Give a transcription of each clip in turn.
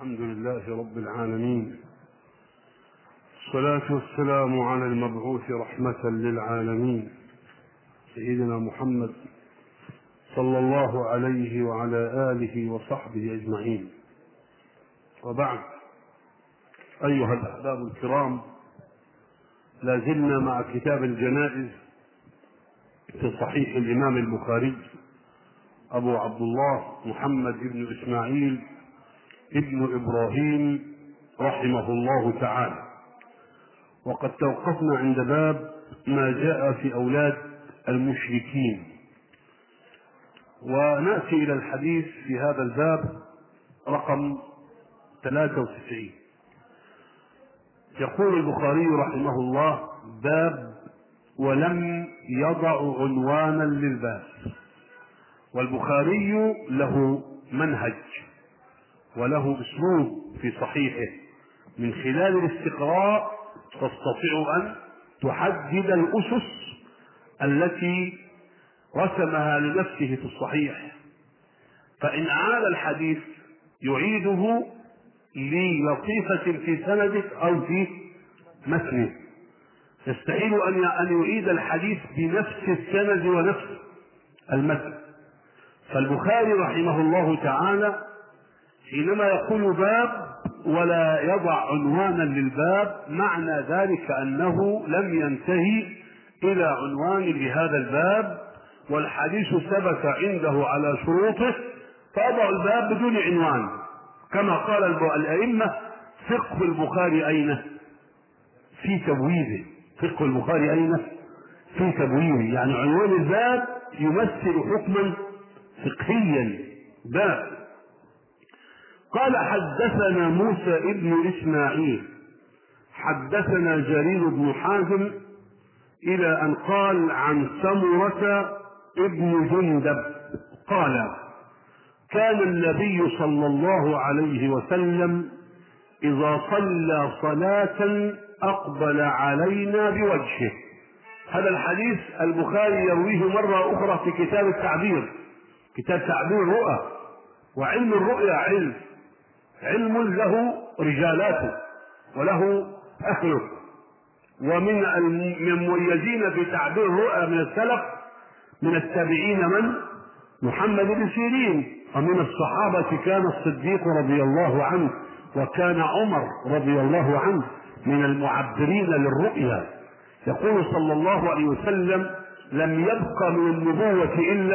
الحمد لله رب العالمين، الصلاة والسلام على المبعوث رحمة للعالمين سيدنا محمد صلى الله عليه وعلى آله وصحبه أجمعين. وبعد، أيها الأحباب الكرام، لا زلنا مع كتاب الجنائز في صحيح الإمام البخاري أبو عبد الله محمد بن إسماعيل ابن إبراهيم رحمه الله تعالى، وقد توقفنا عند باب ما جاء في أولاد المشركين، ونأتي إلى الحديث في هذا الباب رقم 93. يقول البخاري رحمه الله: باب ولم يضع عنوانا للباب. والبخاري له منهج وله اسلوب في صحيحه، من خلال الاستقراء تستطيع ان تحدد الاسس التي رسمها لنفسه في الصحيح، فان عاد الحديث يعيده للطيفة في سنده او في متنه. يستحيل ان يعيد الحديث بنفس السند ونفس المتن. فالبخاري رحمه الله تعالى حينما يقول باب ولا يضع عنوانا للباب، معنى ذلك أنه لم ينتهي إلى عنوان لهذا الباب، والحديث ثبت عنده على شروطه، فأضع الباب بدون عنوان. كما قال الأئمة: فقه البخاري أين؟ في تبويبه. فقه البخاري أين؟ في تبويبه، يعني عنوان الباب يمثل حكما فقهيا. باب. قال: حدثنا موسى ابن إسماعيل حدثنا جرير بن حازم إلى أن قال: عن سمرة ابن جندب قال: كان النبي صلى الله عليه وسلم إذا صلى صلاة أقبل علينا بوجهه. هذا الحديث البخاري يرويه مرة أخرى في كتاب التعبير، كتاب تعبير الرؤى. وعلم الرؤيا علم له رجالاته وله أهله. ومن المميزين في تعبير الرؤى من السلف من التابعين من؟ محمد بن سيرين. ومن الصحابة كان الصديق رضي الله عنه، وكان عمر رضي الله عنه من المعبرين للرؤيا. يقول صلى الله عليه وسلم: لم يبق من النبوة إلا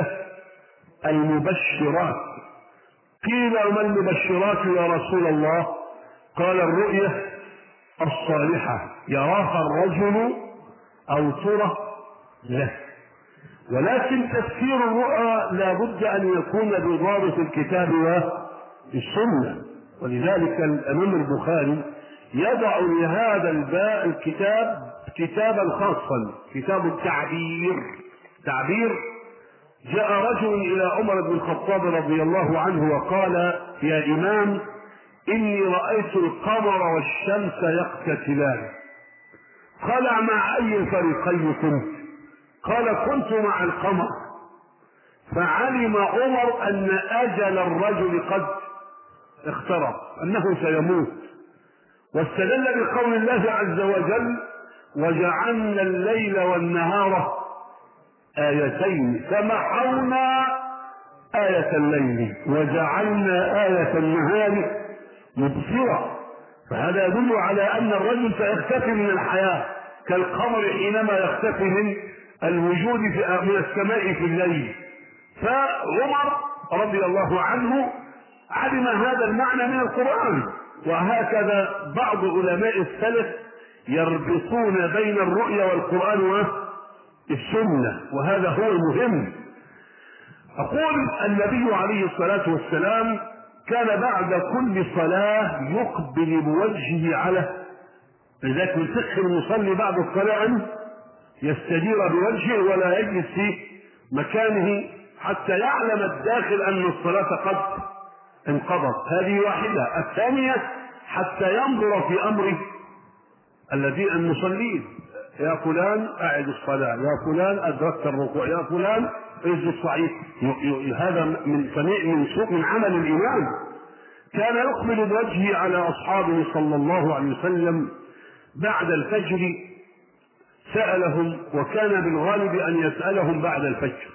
المبشرات. قيل: وما المبشرات يا رسول الله؟ قال: الرؤية الصالحة يراها الرجل أو ترى له. ولكن تفسير الرؤى لا بد أن يكون بضابط الكتاب والسنة، ولذلك الإمام البخاري يضع لهذا الكتاب كتابا خاصا، كتاب التعبير. تعبير. جاء رجل إلى عمر بن الخطاب رضي الله عنه وقال: يا إمام، إني رأيت القمر والشمس يقتتلان. قال: مع أي الفريقين كنت؟ قال: كنت مع القمر. فعلم عمر أن أجل الرجل قد اقترب، أنه سيموت، واستدل بقول الله عز وجل: وجعلنا الليل والنهار آيتين فمحونا آية الليل وجعلنا آية النهار مبصرة. فهذا يدل على أن الرجل سيختفي من الحياة كالقمر حينما يختفي من الوجود من السماء في الليل. فعمر رضي الله عنه علم هذا المعنى من القرآن. وهكذا بعض علماء السلف يربطون بين الرؤيا والقرآن والسنة، وهذا هو المهم. أقول: النبي عليه الصلاة والسلام كان بعد كل صلاة يقبل بوجهه على، لذلك من فقه المصلي بعد الصلاة أن يستدير بوجهه ولا يجلس في مكانه حتى يعلم الداخل أن الصلاة قد انقضت. هذه واحدة. الثانية: حتى ينظر في أمر الذين المصلين: يا فلان أعد الصلاة، يا فلان أدركت الركوع، يا فلان اسجد صحيح. هذا من عمل الإمام. كان يقبل بوجهه على أصحابه صلى الله عليه وسلم بعد الفجر سألهم، وكان بالغالب أن يسألهم بعد الفجر.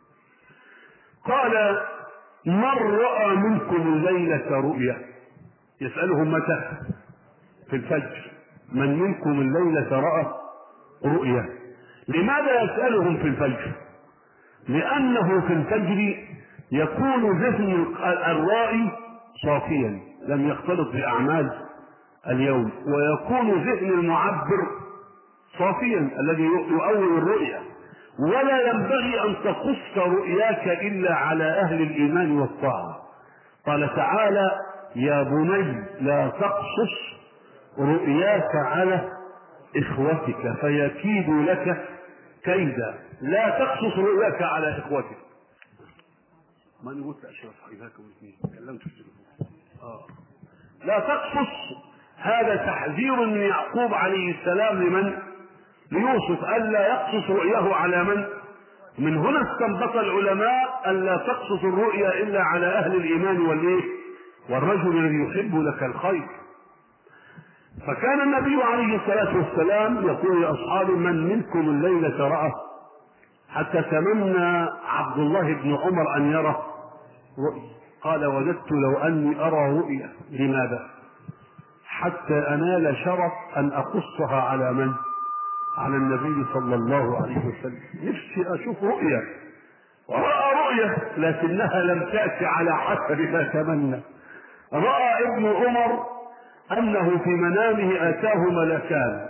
قال: من رأى منكم الليلة رؤيا؟ يسألهم متى؟ في الفجر. من منكم الليلة رأى رؤيا؟ لماذا يسألهم في الفجر؟ لأنه في الفجر يكون ذهن الرائي صافيا لم يختلط بأعمال اليوم، ويكون ذهن المعبر صافيا الذي يؤول الرؤيا. ولا ينبغي أن تقص رؤياك إلا على أهل الإيمان والطاعة. قال تعالى: يا بني لا تقصص رؤياك على إخوتك فيكيدوا لك كيدا. لا تقصص رؤياك على إخوتك. ما أنا قلت أشرف حبيبكم الاثنين كلمت في التليفون. لا تقصص، هذا تحذير من يعقوب عليه السلام لمن؟ ليوسف، ألا يقصص رؤيه على من؟ من هنا استنبط العلماء ألا تقصص الرؤيا إلا على أهل الإيمان والرجل الذي يحب لك الخير. فكان النبي عليه الصلاة والسلام يقول لأصحابه: من منكم الليلة رأى؟ حتى تمنى عبد الله بن عمر أن يرى رؤيا. قال: وجدت لو أني أرى رؤيا. لماذا؟ حتى أنال شرف أن أقصها على من؟ على النبي صلى الله عليه وسلم. نفسي أشوف رؤيا. ورأى رؤيا لكنها لم تأتي على حسب ما تمنى. رأى ابن عمر أنه في منامه أتاه ملكان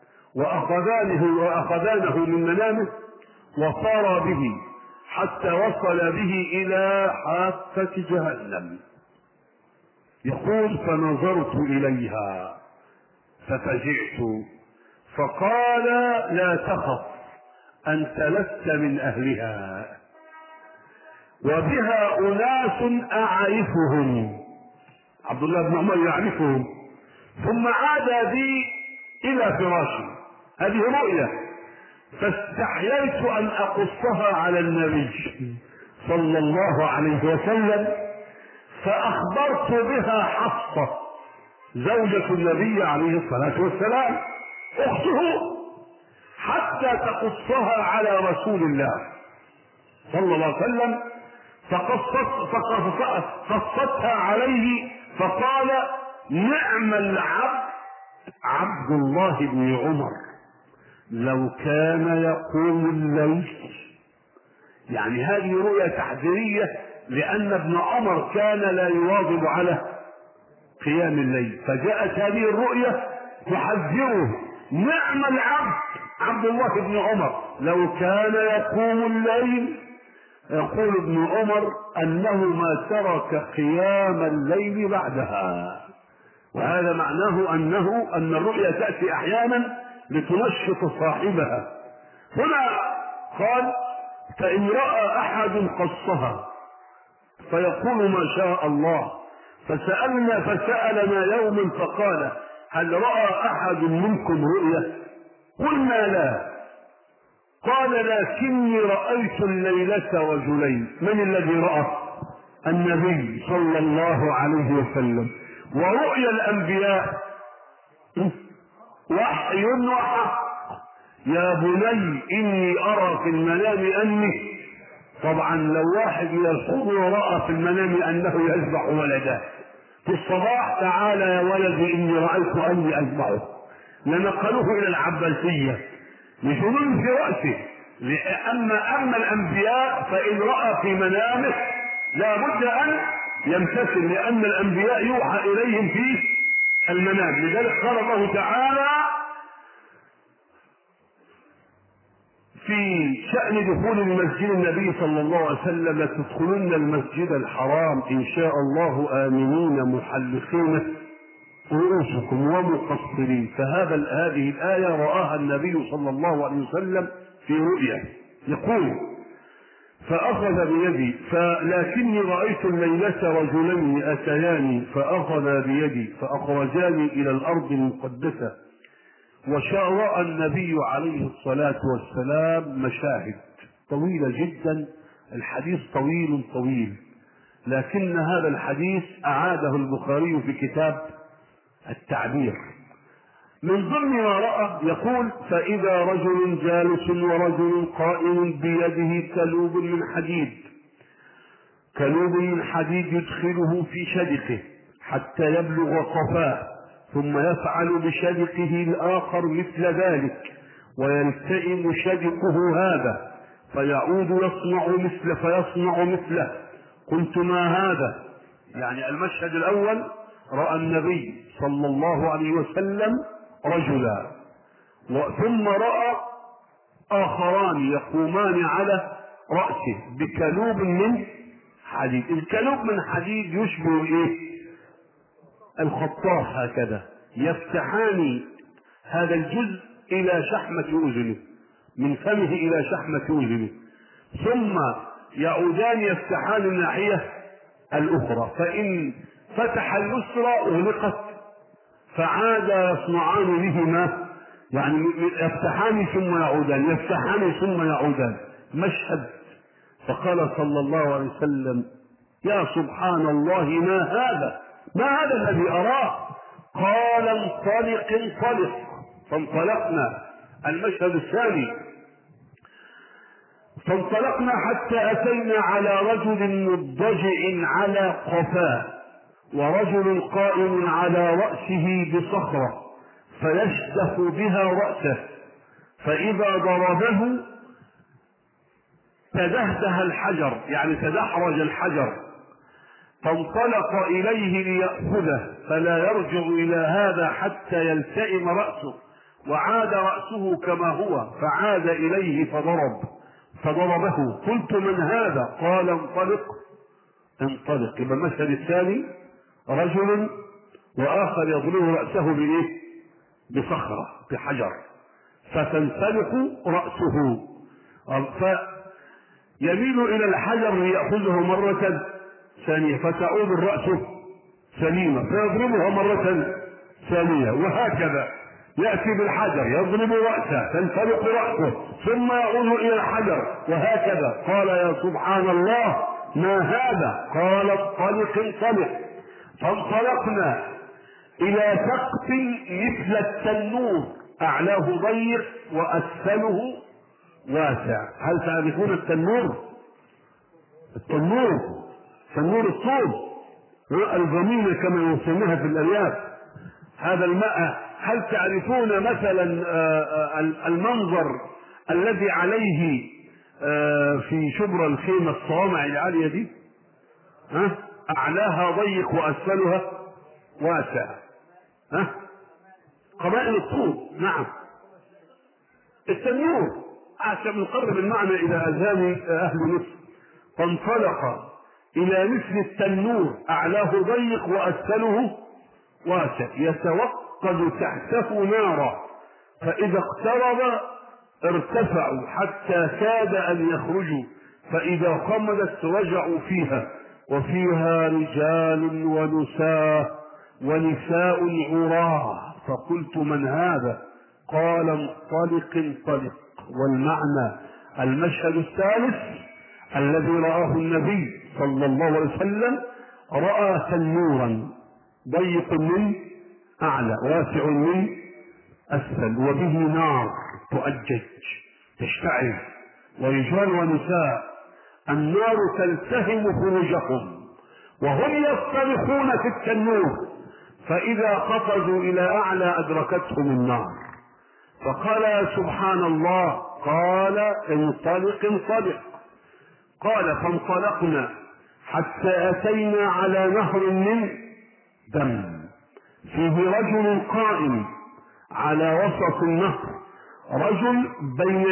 وأخذانه من منامه وصار به حتى وصل به إلى حافة جهنم. يقول: فنظرت إليها ففزعت، فقال: لا تخف، أنت لست من أهلها، وبها أناس أعرفهم. عبد الله بن عمر يعرفهم. ثم عاد بي إلى فراشي. هذه رؤيا، فاستحييت أن أقصها على النبي صلى الله عليه وسلم، فأخبرت بها حفصة زوجة النبي عليه الصلاة والسلام أخته حتى تقصها على رسول الله صلى الله عليه وسلم، فقصتها عليه فقال: نعم العبد عبد الله بن عمر لو كان يقوم الليل. يعني هذه رؤيا تحذيرية، لأن ابن عمر كان لا يواظب على قيام الليل، فجاءت هذه الرؤيا تحذره: نعم العبد عبد الله بن عمر لو كان يقوم الليل. يقول ابن عمر أنه ما ترك قيام الليل بعدها. وهذا معناه أن الرؤيا تأتي أحيانا لتنشط صاحبها. هنا قال: فإن رأى أحد قصها فيقول ما شاء الله. فسألنا يوم فقال: هل رأى أحد منكم رؤيا؟ قلنا لا. قال: لكني رأيت الليلة رجلين. من الذي رأى؟ النبي صلى الله عليه وسلم. ورؤيا الأنبياء وحي وحق. يا بني إني أرى في المنام أني. طبعا لو واحد يصوم ورأى في المنام أنه يذبح ولده في الصباح: تعالى يا ولدي إني رأيت أني أذبحه، لنقلوه إلى العباسية لجنون في رأسه. أما الأنبياء فإن رأى في منامه لا بد أن يمتثل، لأن الأنبياء يوحى إليهم في المنام. لذلك قال الله تعالى في شأن دخول المسجد النبي صلى الله عليه وسلم: لتدخلن المسجد الحرام إن شاء الله آمنين محلقين رؤوسكم ومقصرين. فهذه الآية رآها النبي صلى الله عليه وسلم في رؤيا. يقول: فأخذ بيدي لكني رأيت الليلة رجلين أتياني فأخذ بيدي فأخرجاني إلى الأرض المقدسة. وشرع النبي عليه الصلاة والسلام مشاهد طويلة جدا. الحديث طويل، لكن هذا الحديث أعاده البخاري في كتاب التعبير. من ضمن ما رأى يقول: فإذا رجل جالس ورجل قائم بيده كلوب من حديد، كلوب من حديد يدخله في شدقه حتى يبلغ قفاه، ثم يفعل بشدقه الآخر مثل ذلك ويلتئم شدقه هذا فيعود فيصنع مثله. قلت: ما هذا؟ يعني المشهد الأول رأى النبي صلى الله عليه وسلم رجلا، ثم رأى آخران يقومان على رأسه بكلوب من حديد. الكلوب من حديد يشبه ايه؟ الخطاف، هكذا يفتحان هذا الجزء إلى شحمة أذنه، من فمه إلى شحمة أذنه، ثم يعودان يفتحان الناحية الأخرى، فإن فتح اليسرى أغلقت فعاد يصنعان بهما، يعني يفتحان ثم يعودان، يفتحان ثم يعودان، مشهد. فقال صلى الله عليه وسلم: يا سبحان الله، ما هذا الذي أراه؟ قال: انطلق. فانطلقنا. المشهد الثاني: فانطلقنا حتى أتينا على رجل مضطجع على قفاه ورجل قائم على رأسه بصخرة فيشدخ بها رأسه، فإذا ضربه تدهده الحجر، يعني تدحرج الحجر، فانطلق إليه ليأخذه فلا يرجع إلى هذا حتى يلتئم رأسه، وعاد رأسه كما هو، فعاد إليه فضربه. قلت: من هذا؟ قال: انطلق. يبقى المشهد الثاني رجل وآخر يضرب رأسه بإيه؟ بصخرة، بحجر، فتنفلق رأسه، فيميل إلى الحجر ليأخذه مرة ثانية، فتعود الرأس سليمة فيضربها مرة ثانية، وهكذا يأتي بالحجر يضرب رأسه تنفلق رأسه ثم يعود إلى الحجر، وهكذا. قال: يا سبحان الله، ما هذا؟ قال: انطلق. فانطلقنا إلى سقف مثل التنور، أعلاه ضيق وأسفله واسع. هل تعرفون التنور؟ تنور الصوب، الغميمة كما يسمونها في الأرياف، هذا الماء. هل تعرفون مثلا المنظر الذي عليه في شبرا الخيمة الصوامع العالية دي؟ أعلاها ضيق وأسفلها واسع، قبائل الطوب. نعم، التنور، عشان نقرب المعنى إلى أذهان أهل مصر. فانطلق إلى مثل التنور، أعلاه ضيق وأسفله واسع، يتوقد تحته نارا، فإذا اقترب ارتفعوا حتى كاد أن يخرجوا، فإذا خمدت رجعوا فيها، وفيها رجال ونساء عراه. فقلت: من هذا؟ قال: انطلق. والمعنى المشهد الثالث الذي رآه النبي صلى الله عليه وسلم، رأى تنورا ضيق من أعلى واسع من أسفل، وبه نار تؤجج تشتعل، ورجال ونساء، النار تلتهم خروجهم وهم يصطرخون في التنور، فإذا قفزوا إلى أعلى أدركتهم النار. فقال: يا سبحان الله. قال: انطلق. قال: فانطلقنا حتى أتينا على نهر من دم فيه رجل قائم على وسط النهر، رجل بين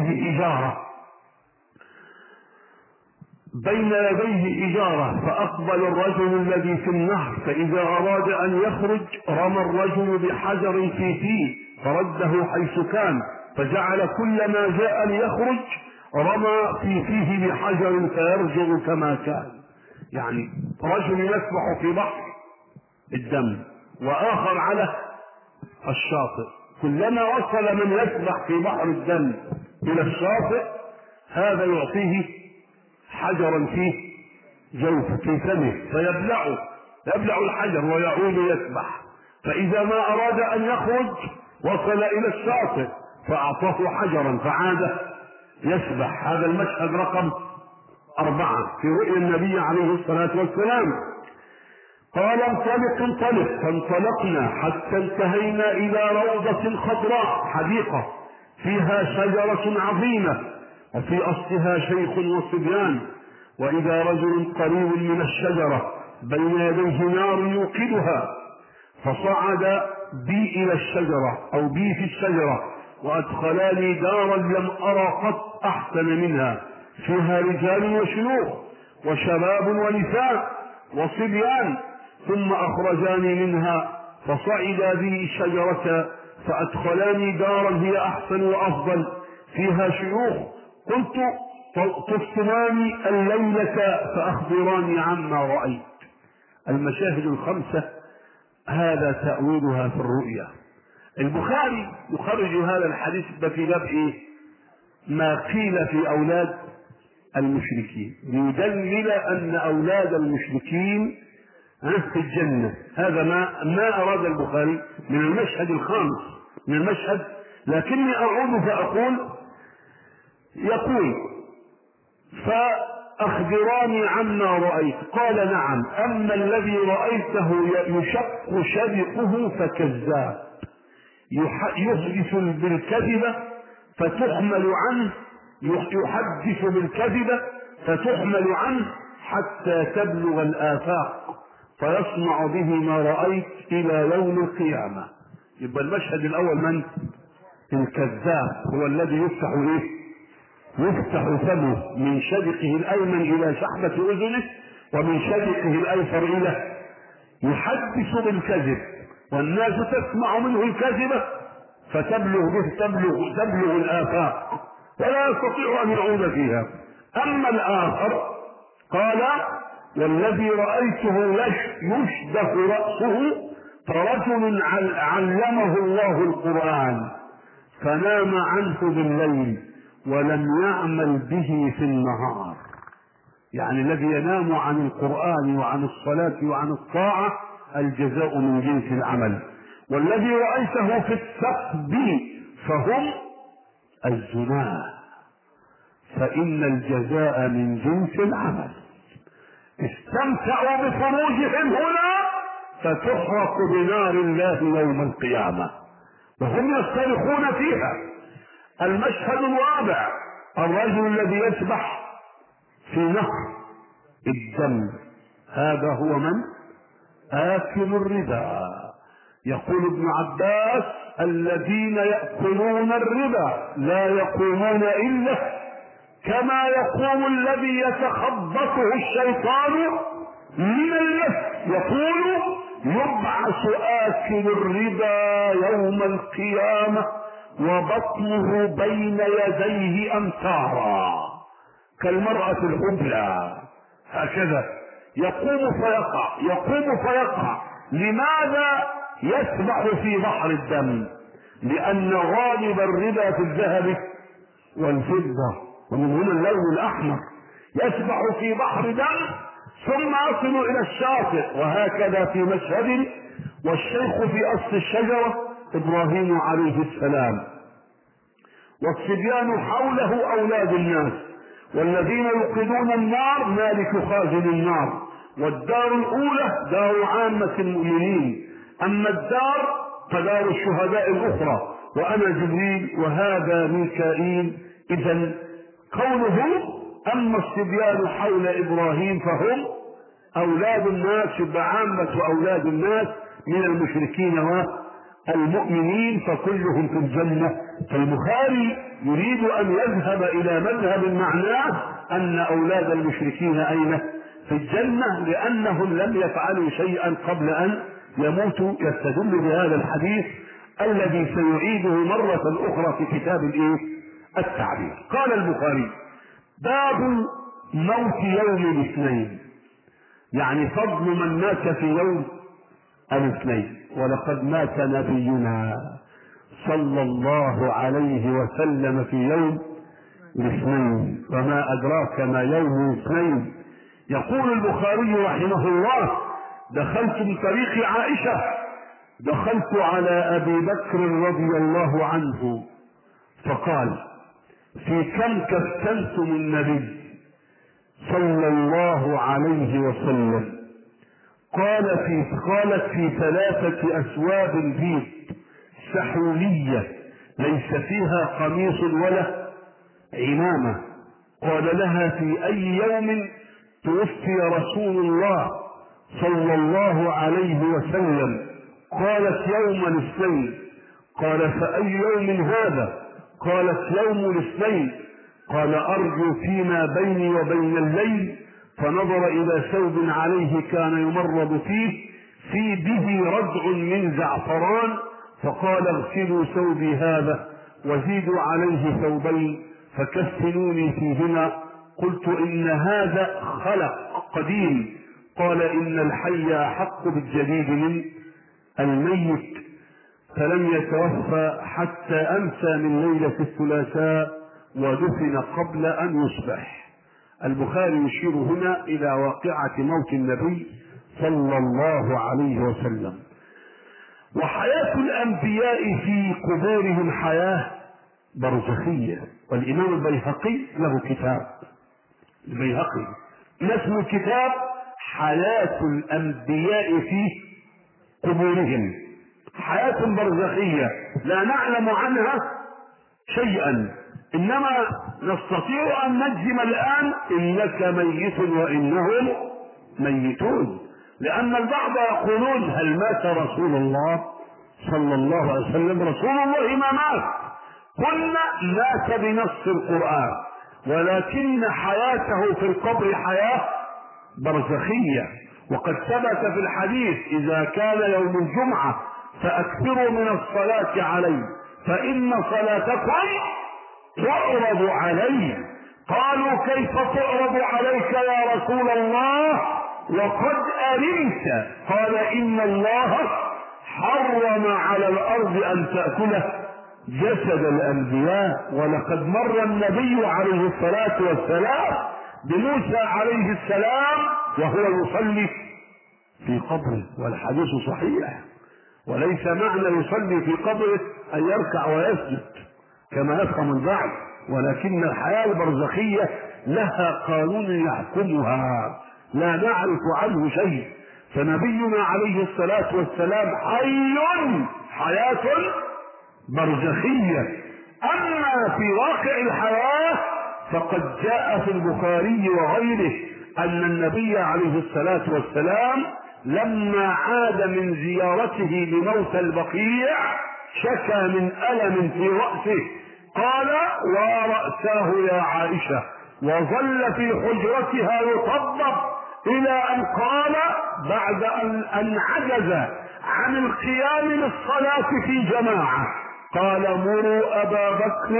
يديه إجارة، فأقبل الرجل الذي في النهر، فإذا أراد أن يخرج رمى الرجل بحجر في فيه فرده حيث كان، فجعل كلما جاء ليخرج رمى في فيه بحجر فيرجع كما كان. يعني رجل يسبح في بحر الدم وآخر على الشاطئ، كلما وصل من يسبح في بحر الدم إلى الشاطئ هذا يعطيه حجرا فيه جوف في فمه يبلع الحجر ويعود يسبح. فإذا ما أراد أن يخرج وصل إلى الشاطئ فأعطاه حجرا فعاد يسبح. هذا المشهد رقم 4 في رؤيا النبي عليه الصلاة والسلام. قال انطلق فانطلقنا حتى انتهينا إلى روضة خضراء، حديقة فيها شجرة عظيمة وفي أصلها شيخ وصبيان، وإذا رجل قريب من الشجرة بين يديه نار يوقدها، فصعد بي إلى الشجرة أو بي في الشجرة وأدخلاني دارا لم أرى قط أحسن منها، فيها رجال وشيوخ وشباب ونساء وصبيان، ثم أخرجاني منها فصعدا بي الشجرة فأدخلاني دارا هي أحسن وأفضل فيها شيوخ. قلت تفتناني الليلة فأخبراني عما رأيت. المشاهد 5 هذا تأويلها في الرؤيا. البخاري يخرج هذا الحديث في باب ايه؟ ما قيل في أولاد المشركين، ليدلل أن أولاد المشركين في الجنة. هذا ما أراد البخاري من المشهد 5 من المشهد. لكني أعود فأقول يقول فأخبراني عما رأيت. قال نعم، أما الذي رأيته يشق شدقه فكذاب، يحدث بالكذبة فتحمل عنه، يحدث بالكذبة فتحمل عنه حتى تبلغ الآفاق فيصنع به ما رأيت إلى يوم القيامة. يبقى المشهد الأول من؟ الكذاب، هو الذي يفتح فمه من شدقه الأيمن إلى شحمة أذنه ومن شدقه الأيسر إلى، يحدث بالكذب والناس تسمع منه الكذبة تبلغ الآفاق ولا يستطيع أن يعود فيها. أما الآخر قال والذي رأيته يشدخ رأسه فرجل علمه الله القرآن فنام عنه بالليل ولم يعمل به في النهار. يعني الذي ينام عن القرآن وعن الصلاة وعن الطاعة الجزاء من جنس العمل. والذي رأيته في السقب فهم الزناة فإن الجزاء من جنس العمل. استمتعوا بفروجهم هنا فتحرق بنار الله يوم القيامة وهم يصطرخون فيها. المشهد 4 الرجل الذي يسبح في نهر الدم، هذا هو من؟ آكل الربا. يقول ابن عباس الذين يأكلون الربا لا يقومون إلا كما يقوم الذي يتخبطه الشيطان من المس. يقول يبعث آكل الربا يوم القيامة وبطنه بين يديه أمتارا كالمرأة الحبلى، هكذا يقوم فيقع. لماذا يسبح في بحر الدم؟ لأن غالب الربا في الذهب والفضة ومن هنا اللون الأحمر. يسبح في بحر دم ثم يصل إلى الشاطئ، وهكذا في مشهد. والشيخ في أصل الشجرة إبراهيم عليه السلام، والصبيان حوله أولاد الناس، والذين يوقدون النار مالك خازن النار. والدار الأولى دار عامة المؤمنين، أما الدار فدار الشهداء الأخرى، وأنا جبريل وهذا ميكائيل. إذن قوله أما الصبيان حول إبراهيم فهم أولاد الناس، يبقى عامة أولاد الناس من المشركين والمؤمنين فكلهم في الجنة. فالبخاري يريد أن يذهب إلى مذهب معناه أن أولاد المشركين أين؟ في الجنة، لأنهم لم يفعلوا شيئا قبل أن يموتوا. يستدل بهذا الحديث الذي سيعيده مرة أخرى في كتاب التعبير. قال البخاري باب موت يوم الاثنين، يعني فضل من مات في يوم الاثنين. ولقد مات نبينا صلى الله عليه وسلم في يوم الاثنين، وما أدراك ما يوم الاثنين، يقول البخاري رحمه الله: دخلت من طريق عائشة، دخلت على أبي بكر رضي الله عنه فقال: في كم كفتنتم النبي صلى الله عليه وسلم؟ قالت: في 3 أثواب بيض سحولية ليس فيها قميص ولا عمامة. قال لها: في أي يوم توفي رسول الله صلى الله عليه وسلم؟ قالت: يوم الاثنين. قال: فأي يوم هذا؟ قالت: يوم الاثنين. قال: أرجو فيما بيني وبين الليل. فنظر إلى ثوب عليه كان يمرض فيه في به ردع من زعفران، فقال: اغسلوا ثوبي هذا وزيدوا عليه ثوبين فكفنوني فيهما. قلت: إن هذا خلق قديم. قال: إن الحي أحق بالجديد من الميت. فلم يتوفى حتى أمسى من ليلة الثلاثاء ودفن قبل أن يصبح. البخاري يشير هنا إلى واقعة موت النبي صلى الله عليه وسلم. وحياة الأنبياء في قبورهم حياة برزخية. والإمام البيهقي له كتاب، البيهقي اسم الكتاب حياة الأنبياء في قبورهم، حياة برزخية لا نعلم عنها شيئا، إنما نستطيع أن نجزم الآن: إنك ميت وإنهم ميتون. لأن البعض يقولون: هل مات رسول الله صلى الله عليه وسلم؟ رسول الله ما مات، قلنا مات بنص القرآن، ولكن حياته في القبر حياة برزخية. وقد ثبت في الحديث: إذا كان يوم الجمعة فأكثروا من الصلاة عليه فإن صلاتكم تعرض عليه. قالوا: كيف تعرض عليك يا رسول الله وقد أرمت؟ قال: إن الله حرم على الأرض أن تأكل جسد الأنبياء. ولقد مر النبي عليه الصلاة والسلام بموسى عليه السلام وهو يصلي في قبره، والحديث صحيح. وليس معنى يصلي في قبره أن يركع ويسجد كما يفهم البعض، ولكن الحياة البرزخية لها قانون يحكمها لا نعرف عنه شيء. فنبينا عليه الصلاة والسلام حي حياة برزخية. أما في واقع الحياة فقد جاء في البخاري وغيره أن النبي عليه الصلاة والسلام لما عاد من زيارته لموت البقيع شكى من ألم في رأسه، قال: ورأساه يا عائشة، وظل في حجرتها يطبب إلى أن قال بعد أن عجز عن القيام للصلاة في جماعة: قال: مروا أبا بكر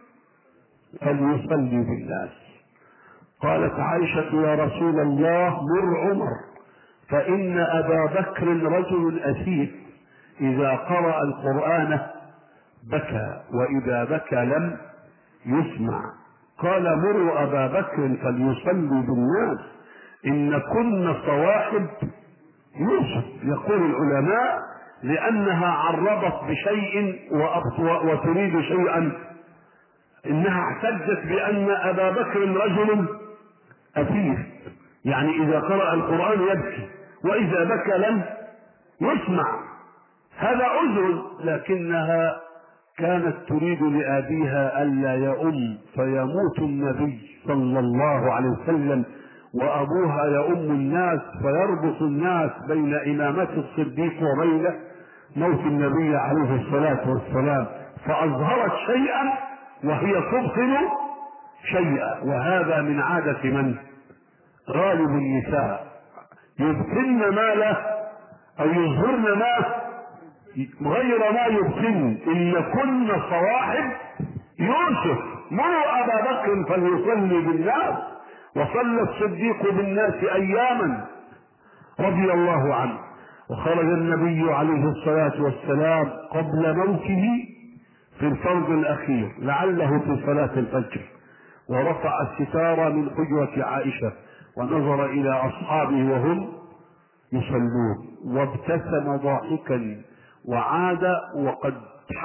فليصلي بالناس. قالت عائشة: يا رسول الله مر عمر، فإن أبا بكر رجل أثير إذا قرأ القرآن بكى وإذا بكى لم يسمع. قال: مروا أبا بكر فليصلي بالناس إن كن صواحب يوسف. يقول العلماء: لأنها عرضت بشيء وتريد شيئا. إنها احتجت بأن أبا بكر رجل أثير، يعني إذا قرأ القرآن يبكي وإذا بكى لم يسمع، هذا عذر. لكنها كانت تريد لأبيها ألا يؤم فيموت النبي صلى الله عليه وسلم، وأبوها يؤم الناس فيربط الناس بين إمامة الصديق وبين موت النبي عليه الصلاة والسلام، فأظهرت شيئا وهي تبطن شيئا. وهذا من عادة من؟ غالب النساء، يبطن ما له أو يظهرن ما غير ما يبطن. إن كن صواحب يوسف. مروا أبا بكر فليصلي بالناس. وصلى الصديق بالناس أياما رضي الله عنه. وخرج النبي عليه الصلاة والسلام قبل موته في الفرض الأخير لعله في صلاة الفجر، ورفع الستار من حجرة عائشة ونظر إلى أصحابه وهم يصلون وابتسم ضاحكا، وعاد وقد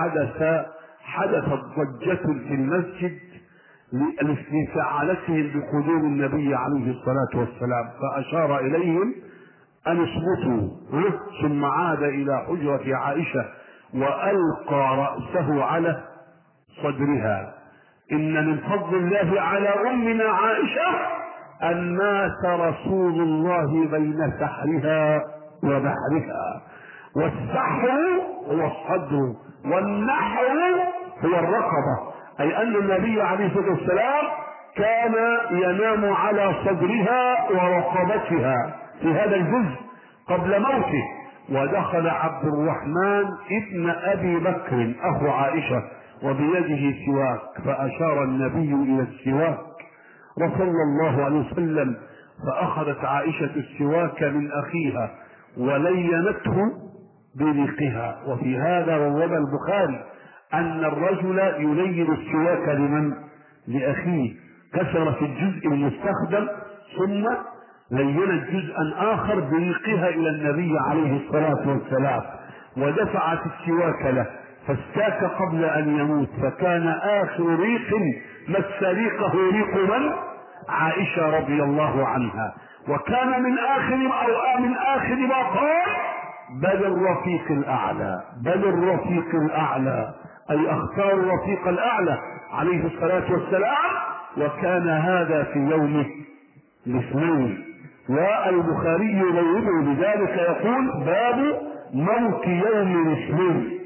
حدثت ضجة في المسجد لفعالتهم بقدوم النبي عليه الصلاة والسلام، فأشار إليهم أن اصمتوا، ثم عاد إلى حجرة عائشة وألقى رأسه على صدرها. إن من فضل الله على أمنا عائشة أن مات رسول الله بين سحرها وبحرها، والسحر هو الصدر والنحر هو الرقبة، أي أن النبي عليه الصلاة والسلام كان ينام على صدرها ورقبتها في هذا الجزء قبل موته. ودخل عبد الرحمن ابن أبي بكر أخو عائشة وبيده سواك، فأشار النبي إلى السواك وصلى الله عليه وسلم، فأخذت عائشة السواك من أخيها ولينته بريقها. وفي هذا روى البخاري أن الرجل يلين السواك لمن؟ لأخيه، كسر في الجزء المستخدم ثم لينت جزءا آخر بريقها إلى النبي عليه الصلاة والسلام، ودفعت السواك له فاستاك قبل أن يموت، فكان آخر ريق مس ريقه ريق من؟ عائشة رضي الله عنها. وكان من آخر ما قال: بل الرفيق الأعلى، بل الرفيق الأعلى، أي اختار الرفيق الأعلى عليه الصلاة والسلام. وكان هذا في يوم الاثنين، والبخاري يروي بذلك يقول: باب موت يوم الاثنين.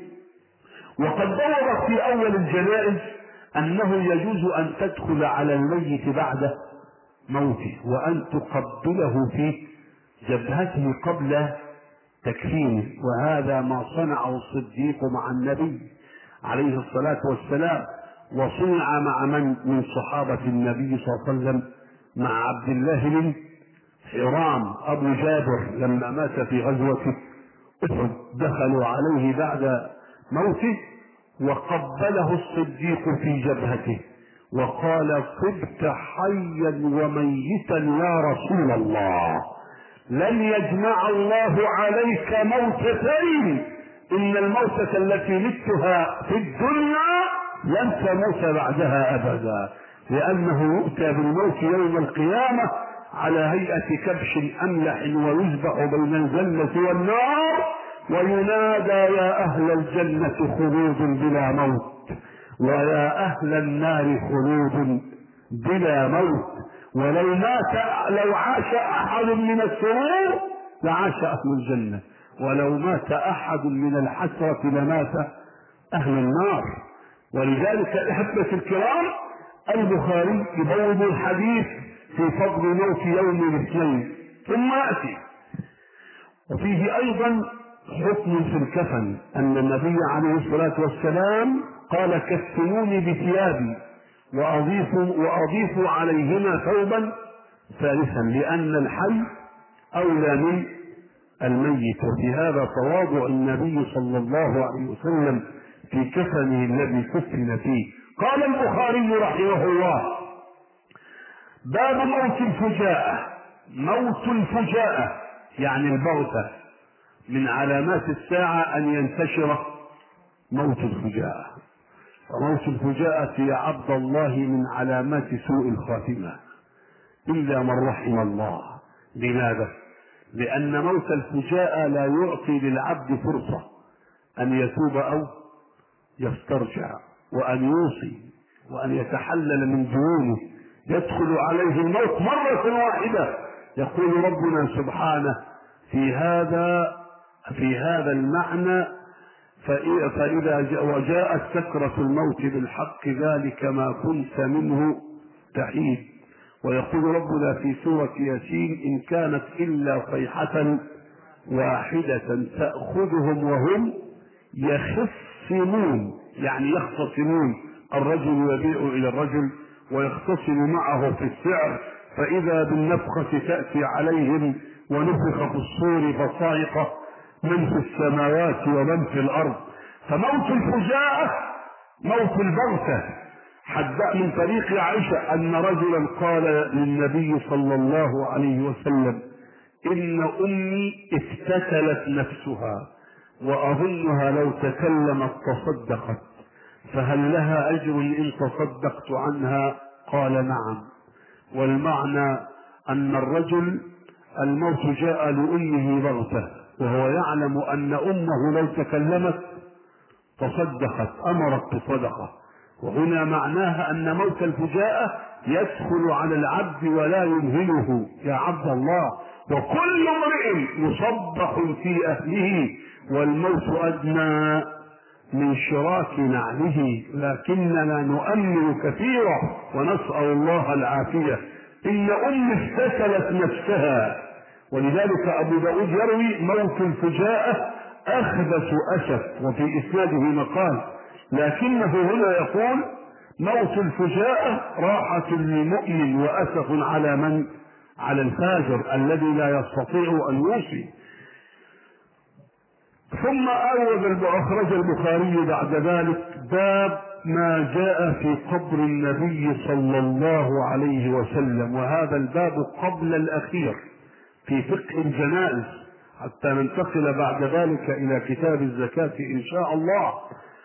وقد ورد في أول الجنائز أنه يجوز أن تدخل على الميت بعد موته وأن تقبله في جبهته قبل تكفينه، وهذا ما صنعه الصديق مع النبي عليه الصلاة والسلام، وصنع مع من صحابة النبي صلى الله عليه وسلم، مع عبد الله بن حرام أبو جابر لما مات في غزوة أحد، دخلوا عليه بعد موته وقبله الصديق في جبهته وقال: طبت حيا وميتا يا رسول الله، لن يجمع الله عليك موتتين، إن الموتة التي متها في الدنيا لن تموت بعدها أبدا، لأنه يؤتى بالموت يوم القيامة على هيئة كبش أملح ويذبح بين الجنة والنار، وينادى: يا أهل الجنة خلود بلا موت، ويا أهل النار خلود بلا موت. لو عاش أحد من السرور لعاش أهل الجنة، ولو مات أحد من الحسرة لمات أهل النار. ولذلك أحبة الكرام، البخاري يبوب الحديث في فضل موت يوم الاثنين. ثم يأتي وفيه أيضا حكم في الكفن، أن النبي عليه الصلاة والسلام قال: كفنوني بثيابي وأضيفوا عليهما ثوبا ثالثا، لأن الحي أولى من الميت. وفي هذا تواضع النبي صلى الله عليه وسلم في كفنه الذي كفن فيه. قال البخاري رحمه الله: باب موت الفجاءة. موت الفجاءة يعني البغتة، من علامات الساعة أن ينتشر موت الفجاءة، وموت الفجاءة يا عبد الله من علامات سوء الخاتمة إلا من رحم الله. لماذا؟ لأن موت الفجاءة لا يعطي للعبد فرصة أن يتوب أو يسترجع وأن يوصي وأن يتحلل من ديونه، يدخل عليه الموت مرة واحدة. يقول ربنا سبحانه في هذا المعنى: فإذا وجاءت سكرة الموت بالحق ذلك ما كنت منه تحيد. ويقول ربنا في سورة ياسين: إن كانت إلا صيحة واحدة تأخذهم وهم يخصمون، يعني يختصمون، الرجل يبيع إلى الرجل ويختصم معه في السعر، فإذا بالنفخة تأتي عليهم ونفخ في الصور فصائق من في السماوات ومن في الأرض. فموت الفجاءة موت البغتة من طريق عائشة أن رجلا قال للنبي صلى الله عليه وسلم: إن أمي افتتلت نفسها وأظنها لو تكلمت تصدقت، فهل لها أجر إن تصدقت عنها؟ قال: نعم. والمعنى أن الرجل الموت جاء لأمه بغتة وهو يعلم أن أمه لو تكلمت تصدقت، أمرت بصدقة. وهنا معناها أن موت الفجاءة يدخل على العبد ولا يمهله يا عبد الله، وكل امرئ يصبح في أهله، والموت أدنى من شراك نعله، لكننا نؤمن كثيرا ونسأل الله العافية. إن افتتلت نفسها، ولذلك أبو داود يروي: موت الفجاءة أخبث أسف، وفي إسناده مقال، لكنه هنا يقول: موت الفجاءة راحة للمؤمن وأسف على من؟ على الفاجر الذي لا يستطيع أن يوصي. ثم أخرج البخاري بعد ذلك باب ما جاء في قبر النبي صلى الله عليه وسلم، وهذا الباب قبل الأخير في فقه الجنائز، حتى ننتقل بعد ذلك إلى كتاب الزكاة إن شاء الله.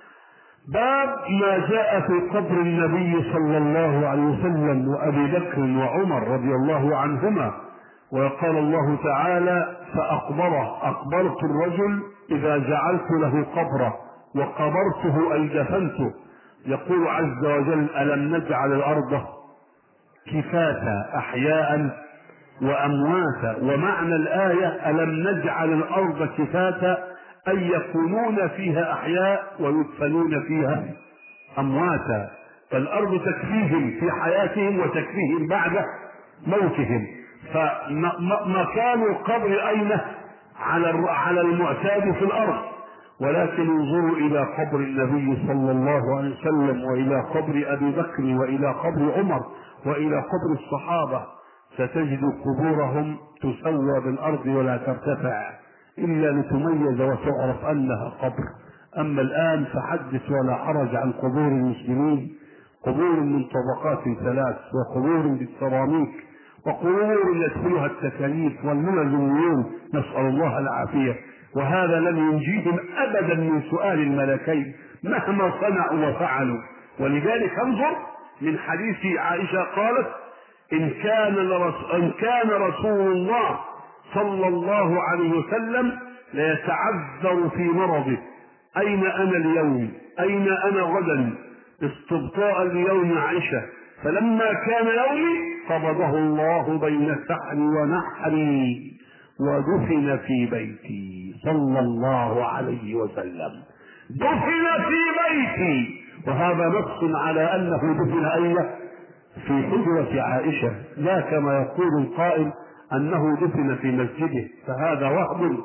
باب ما جاء في قبر النبي صلى الله عليه وسلم وأبي بكر وعمر رضي الله عنهما. وقال الله تعالى: أقبرت الرجل إذا جعلت له قبرا وقبرته أي دفنته. يقول عز وجل: ألم نجعل الأرض كفاتا أحياء وأمواتا. ومعنى الآية: ألم نجعل الأرض كفاتا أي يكونون فيها أحياء ويدفنون فيها أمواتا، فالأرض تكفيهم في حياتهم وتكفيهم بعد موتهم. فمكان القبر أين؟ على المعتاد في الأرض، ولكن انظروا إلى قبر النبي صلى الله عليه وسلم وإلى قبر أبي بكر وإلى قبر عمر وإلى قبر الصحابة، ستجد قبورهم تسوى بالأرض ولا ترتفع إلا لتميز وتعرف أنها قبر. أما الآن فحدث ولا حرج عن قبور المسلمين، قبور من طبقات ثلاث، وقبور بالسيراميك، وقبور يدخلها التكاليف والملزمون، نسأل الله العافية. وهذا لم ينجيهم أبدا من سؤال الملكين مهما صنعوا وفعلوا. ولذلك انظر من حديث عائشة قالت: إن كان رسول الله صلى الله عليه وسلم ليتعذر في مرضه: أين أنا اليوم؟ أين أنا غدا؟ استبطاء اليوم عائشة، فلما كان يومي قبضه الله بين سحري ونحري ودفن في بيتي صلى الله عليه وسلم. دفن في بيتي، وهذا نص على أنه دفن أين؟ في حجرة عائشة، لا كما يقول القائل أنه دفن في مسجده، فهذا وهم.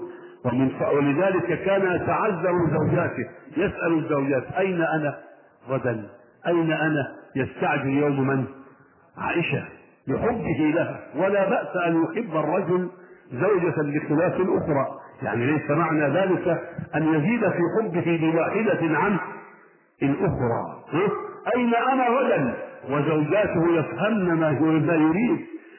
ولذلك كان يتعذر زوجاته، يسأل الزوجات: أين أنا غدا؟ أين أنا؟ يستعجل يوم من؟ عائشة، لحبه لها. ولا بأس أن يحب الرجل زوجة بخلاف الأخرى، يعني ليس معنى ذلك أن يزيد في حبه بواحدة عن الأخرى. أين أنا غدا؟ وزوجاته يفهمن ما يريد،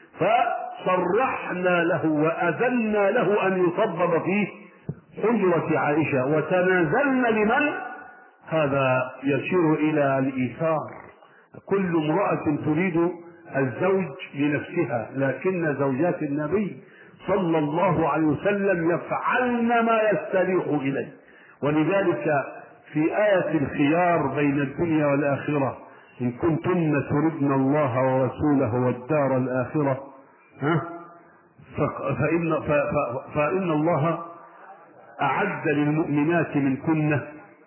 فصرحنا له وأذنا له أن يصبب في حجرة عائشة، وتنازلنا لمن؟ هذا يشير إلى الإيثار. كل امرأة تريد الزوج لنفسها، لكن زوجات النبي صلى الله عليه وسلم يفعلن ما يستريح إليه. ولذلك في آية الخيار بين الدنيا والآخرة: إن كنتن تردن الله ورسوله والدار الآخرة فإن الله أعد للمؤمنات منكن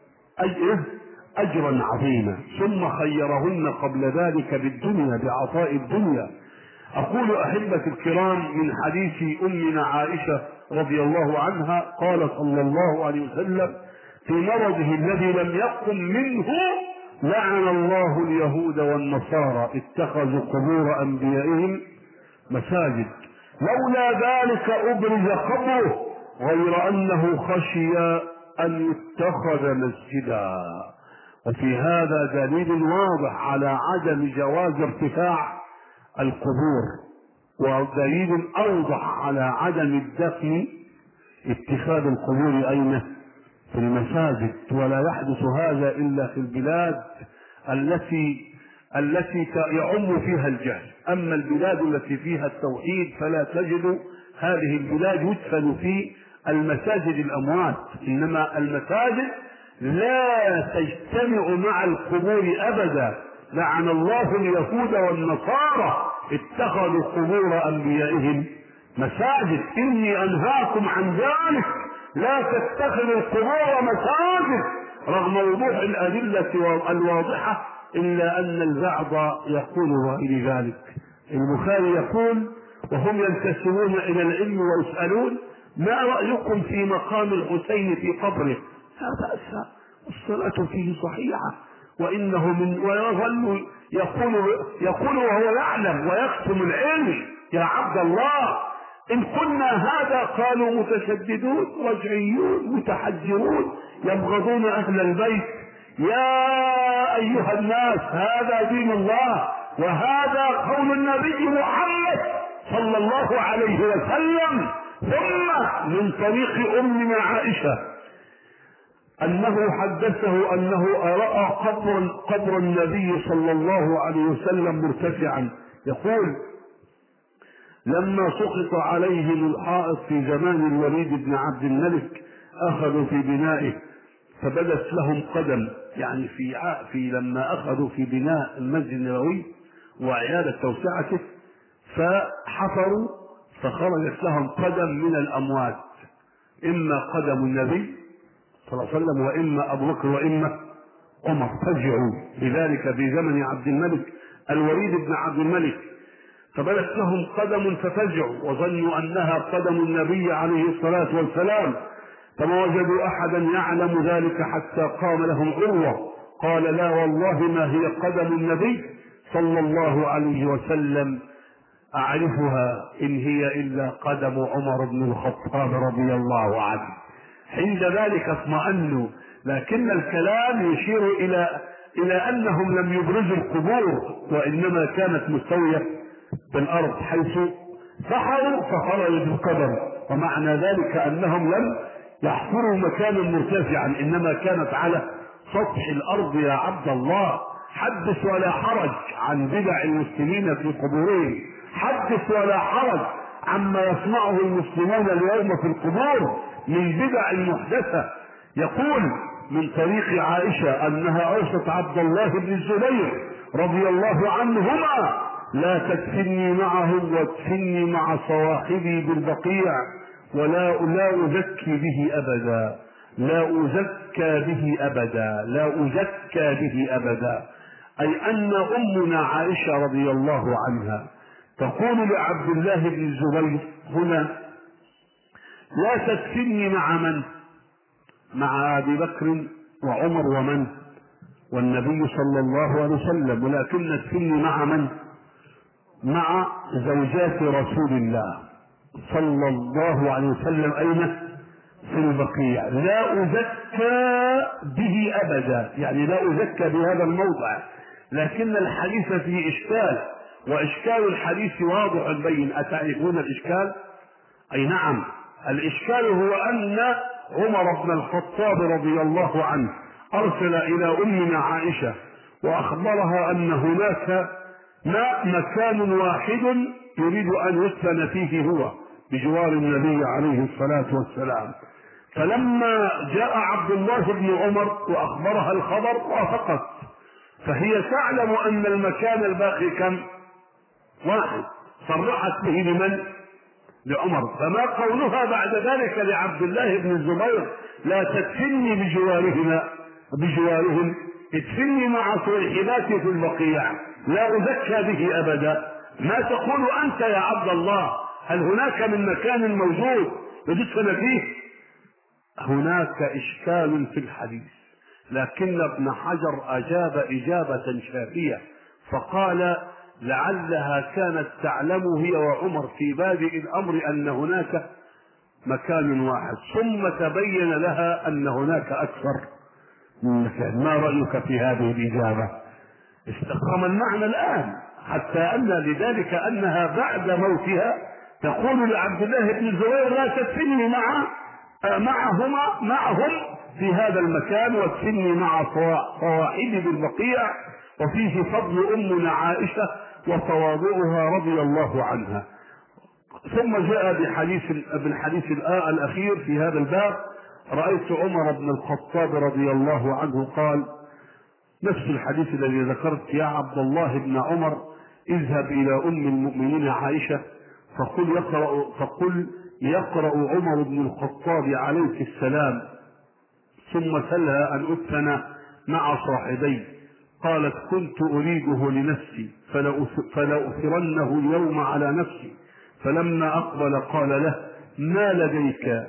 أجرا عظيما، ثم خيرهن قبل ذلك بالدنيا بعطاء الدنيا. أقول أحبة الكرام من حديث أمنا عائشة رضي الله عنها قال صلى الله عليه وسلم في مرضه الذي لم يقم منه: لعن الله اليهود والنصارى اتخذوا قبور أنبيائهم مساجد. لولا ذلك أبرز قبره غير أنه خشي أن يتخذ مسجدا. وفي هذا دليل واضح على عدم جواز ارتفاع القبور، ودليل أوضح على عدم الدفن اتخاذ القبور أين؟ في المساجد. ولا يحدث هذا إلا في البلاد التي يعم فيها الجهل. أما البلاد التي فيها التوحيد فلا تجد هذه البلاد يدفن في المساجد الأموات، إنما المساجد لا تجتمع مع القبور أبدا. لعن الله اليهود والنصارى اتخذوا قبور أنبيائهم مساجد. إني أنهاكم عن ذلك، لا تتخذوا القبور مساجد، رغم وضوح الأدلة الواضحة، إلا أن البعض يقول غير ذلك. البخاري يقول وهم ينتسبون إلى العلم ويسألون: ما رأيكم في مقام الحسين في قبره؟ لا بأس، الصلاة فيه صحيحة، وإنه ويظل يقول وهو يعلم ويكتم العلم. يا عبد الله، إن كنا هذا قالوا متشددون رجعيون متحجرون يبغضون أهل البيت. يا أيها الناس، هذا دين الله، وهذا قول النبي محمد صلى الله عليه وسلم. ثم من طريق أمنا عائشة أنه حدثه أنه رأى قبر النبي صلى الله عليه وسلم مرتفعا. يقول: لما سقط عليهم الحائط في زمان الوليد بن عبد الملك أخذوا في بنائه فبدت لهم قدم، يعني في لما أخذوا في بناء المسجد النبوي وإعادة توسعته فحفروا فخرجت لهم قدم من الأموات، إما قدم النبي صلى الله عليه وسلم وإما أبو بكر وإما عمر. فزعوا لذلك في زمن عبد الملك الوليد بن عبد الملك، فبدت لهم قدم ففزعوا وظنوا أنها قدم النبي عليه الصلاة والسلام، فما وجدوا أحدا يعلم ذلك حتى قام لهم عروة قال: لا والله ما هي قدم النبي صلى الله عليه وسلم، أعرفها، إن هي إلا قدم عمر بن الخطاب رضي الله عنه. عند ذلك اطمأنوا، لكن الكلام يشير إلى أنهم لم يبرزوا القبور، وإنما كانت مستوية بالأرض حيث سحروا فخرجت القدم، ومعنى ذلك أنهم لم يحفروا مكانا مرتفعا، إنما كانت على سطح الأرض. يا عبد الله، حدث ولا حرج عن بدع المسلمين في قبورهم، حدث ولا حرج عما يصنعه المسلمون اليوم في القبور من بدع محدثة. يقول من طريق عائشة أنها أوصت عبد الله بن الزبير رضي الله عنهما: لا تدفني معهم وادفني مع صواحبي بالبقيع، ولا أزكي به أبدا، لا أزكى به أبدا، لا أزكى به أبدا. أي أن أمنا عائشة رضي الله عنها تقول لعبد الله بن الزبير هنا: لا تدفني مع من؟ مع أبي بكر وعمر ومن؟ والنبي صلى الله عليه وسلم، ولكن ادفني مع من؟ مع زوجات رسول الله صلى الله عليه وسلم. أين؟ في البقيع. لا أزكى به أبدا، يعني لا أزكى بهذا الموضع، لكن الحديث فيه إشكال، وإشكال الحديث واضح بين. أتعرفون الإشكال؟ أي نعم، الإشكال هو أن عمر بن الخطاب رضي الله عنه أرسل إلى أمنا عائشة وأخبرها أن هناك مكان واحد يريد أن يدفن فيه هو بجوار النبي عليه الصلاة والسلام. فلما جاء عبد الله بن عمر وأخبرها الخبر وافقت، فهي تعلم أن المكان الباقي كم؟ واحد، صرحت به لمن؟ لعمر. فما قولها بعد ذلك لعبد الله بن الزبير: لا تدفني بجوارهم، ادفني مع صاحباتي في البقيع، لا أزكى به أبدا. ما تقول أنت يا عبد الله؟ هل هناك من مكان موجود يدفن فيه؟ هناك إشكال في الحديث، لكن ابن حجر أجاب إجابة شافية فقال: لعلها كانت تعلم هي وعمر في بادئ الأمر أن هناك مكان واحد، ثم تبين لها أن هناك أكثر ما رأيك في هذه الإجابة؟ استقام المعنى الآن، حتى أن لذلك أنها بعد موتها تقول لعبد الله بن الزبير لا تدفني معهم في هذا المكان، وادفني مع صواحبي بالبقيع. وفيه فضل أمنا عائشة وتواضعها رضي الله عنها. ثم جاء بالحديث الأخير في هذا الباب: رأيت عمر بن الخطاب رضي الله عنه قال، نفس الحديث الذي ذكرت: يا عبد الله بن عمر، اذهب إلى أم المؤمنين عائشة فقل يقرأ عمر بن الخطاب عليك السلام، ثم سلها أن أدفن مع صاحبي. قالت: كنت أريده لنفسي فلأؤثرنه اليوم على نفسي. فلما أقبل قال له: ما لديك؟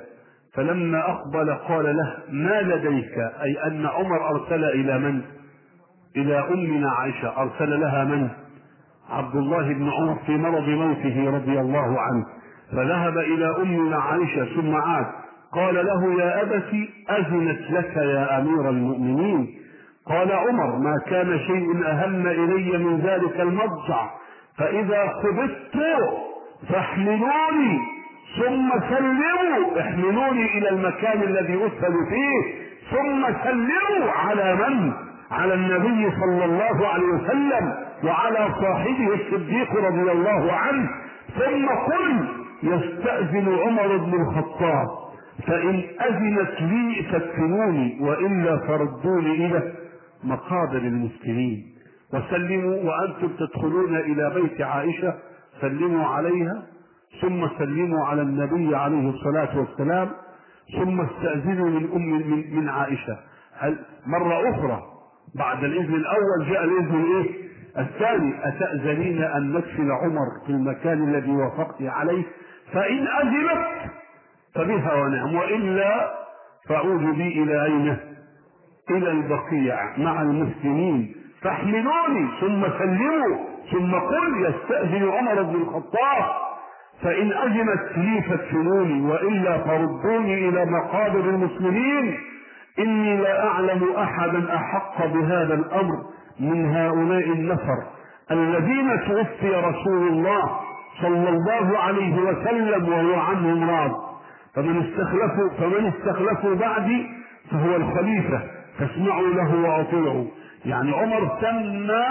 ما لديك؟ أي أن عمر أرسل إلى من؟ إلى أمنا عائشة. أرسل لها من؟ عبد الله بن عمر في مرض موته رضي الله عنه. فذهب إلى أمنا عائشة ثم عاد. قال له: يا أبت، أذنت لك يا أمير المؤمنين. قال عمر: ما كان شيء أهم إلي من ذلك المضجع، فإذا قبضت فاحملوني ثم سلموا، احملوني إلى المكان الذي أدفن فيه، ثم سلموا على من؟ على النبي صلى الله عليه وسلم وعلى صاحبه الصديق رضي الله عنه. ثم قل: يستأذن عمر بن الخطاب، فإن أذنت لي فادفنوني، وإلا فردوني إلى مقابر المسلمين. وسلموا وأنتم تدخلون إلى بيت عائشة، سلموا عليها، ثم سلموا على النبي عليه الصلاة والسلام، ثم استأذنوا من عائشة. مرة أخرى بعد الإذن الأول جاء الإذن الثاني: أتأذنين أن ندفن عمر في المكان الذي وافقت عليه؟ فإن أذنت فبها ونعم، وإلا فأعود بي إلى أين؟ إلى البقيع مع المسلمين. فاحملوني ثم سلموا، ثم قل: يستأذن عمر بن الخطاب، فإن أذنت لي فادفنوني، وإلا فردوني إلى مقابر المسلمين. إني لا أعلم أحدا أحق بهذا الأمر من هؤلاء النفر الذين توفي رسول الله صلى الله عليه وسلم وهو عنهم راض. فمن استخلفوا بعدي فهو الخليفة، فاسمعوا له وأطيعوا. يعني عمر سمى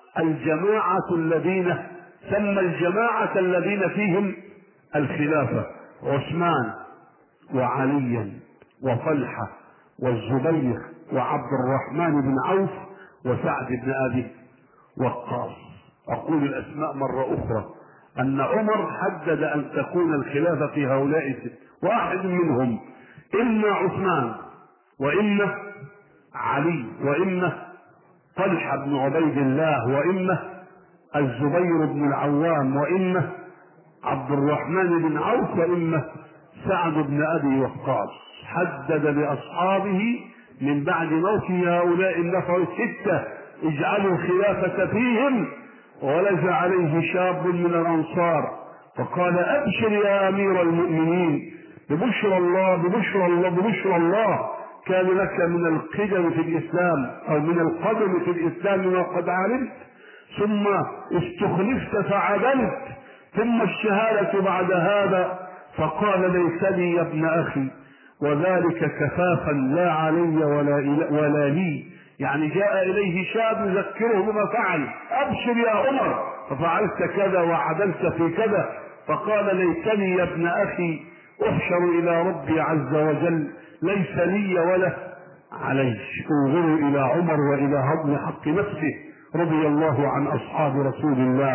الجماعة الذين فيهم الخلافة: عثمان وعليا وطلحة والزبير وعبد الرحمن بن عوف وسعد بن أبي وقاص. أقول الأسماء مرة أخرى: أن عمر حدد أن تكون الخلافة في هؤلاء ست، واحد منهم إما عثمان، وإما علي، وإما طلحة بن عبيد الله، وإما الزبير بن العوام، وإما عبد الرحمن بن عوف، وإما سعد بن أبي وقاص. حدد لأصحابه من بعد موت هؤلاء النفر الستة: اجعلوا الخلافة فيهم. ولج عليه شاب من الأنصار فقال: أبشر يا أمير المؤمنين، ببشرى الله كان لك من القدم في الإسلام، أو من القدم في الإسلام ما قد علمت، ثم استخلفت فعدلت، ثم الشهادة بعد هذا. فقال: ليس لي يا ابن أخي، وذلك كفافا لا علي ولا لي. يعني جاء إليه شاب يذكره بما فعل: أبشر يا عمر، ففعلت كذا وعدلت في كذا. فقال: ليتني يا ابن أخي أحشر إلى ربي عز وجل، ليس لي ولا علي. انظروا إلى عمر وإلى هضم حق نفسه رضي الله عن أصحاب رسول الله.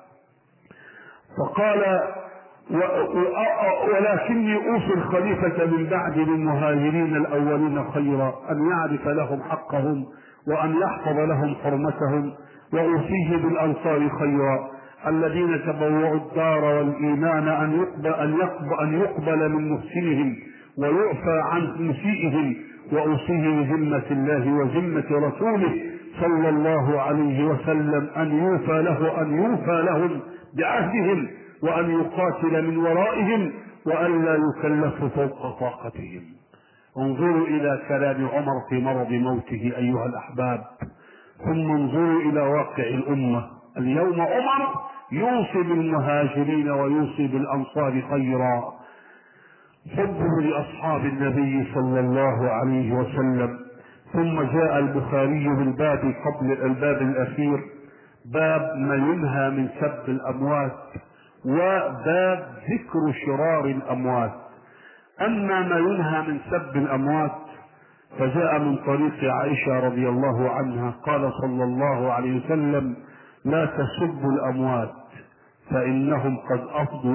فقال: ولكني أوصي الخليفة من بعد للمهاجرين الأولين خيرا، أن يعرف لهم حقهم وأن يحفظ لهم حرمتهم، وأوصيه بالأنصار خيرا الذين تبوأوا الدار والإيمان أن يقبل من محسنهم ويعفى عن مسيئهم، وأوصيه بذمة الله وذمة رسوله صلى الله عليه وسلم أن يوفى لهم بعهدهم، وأن يقاتل من ورائهم، وأن لا يكلف فوق طاقتهم. انظروا إلى كلام عمر في مرض موته أيها الأحباب، ثم انظروا إلى واقع الأمة اليوم. عمر يوصي بالمهاجرين ويوصي بالأنصار خيرا، حبه لأصحاب النبي صلى الله عليه وسلم. ثم جاء البخاري بالباب قبل الباب الأخير، باب ما ينهى من سب الأموات، وباب ذكر شرار الأموات. أما ما ينهى من سب الأموات فجاء من طريق عائشة رضي الله عنها قال صلى الله عليه وسلم: لا تسبوا الأموات فإنهم قد أفضوا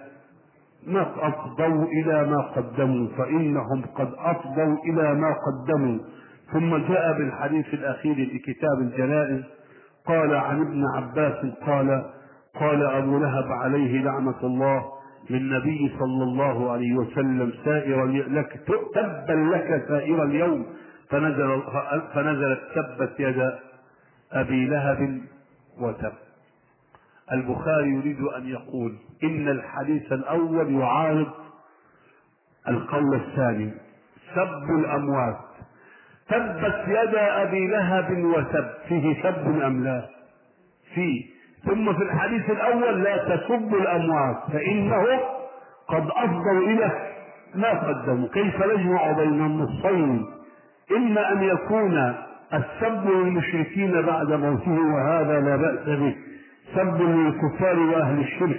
إلى ما قدموا، فإنهم قد أفضوا إلى ما قدموا. ثم جاء بالحديث الأخير في كتاب الجنائز، قال عن ابن عباس قال أبو لهب عليه لعنة الله للنبي صلى الله عليه وسلم: تبا لك سائر اليوم، فنزلت تبت يد أبي لهب وتب. البخاري يريد أن يقول إن الحديث الأول يعارض القول الثاني، سب الأموات. تبت يد أبي لهب وتب، فيه سب أم لا؟ فيه. ثم في الحديث الأول: لا تسبوا الأموات فإنهم قد أفضوا إلى ما قدموا. كيف نجمع بين النصين؟ إما أن يكون السب للمشركين بعد موتهم وهذا لا بأس به، سب للكفار وأهل الشرك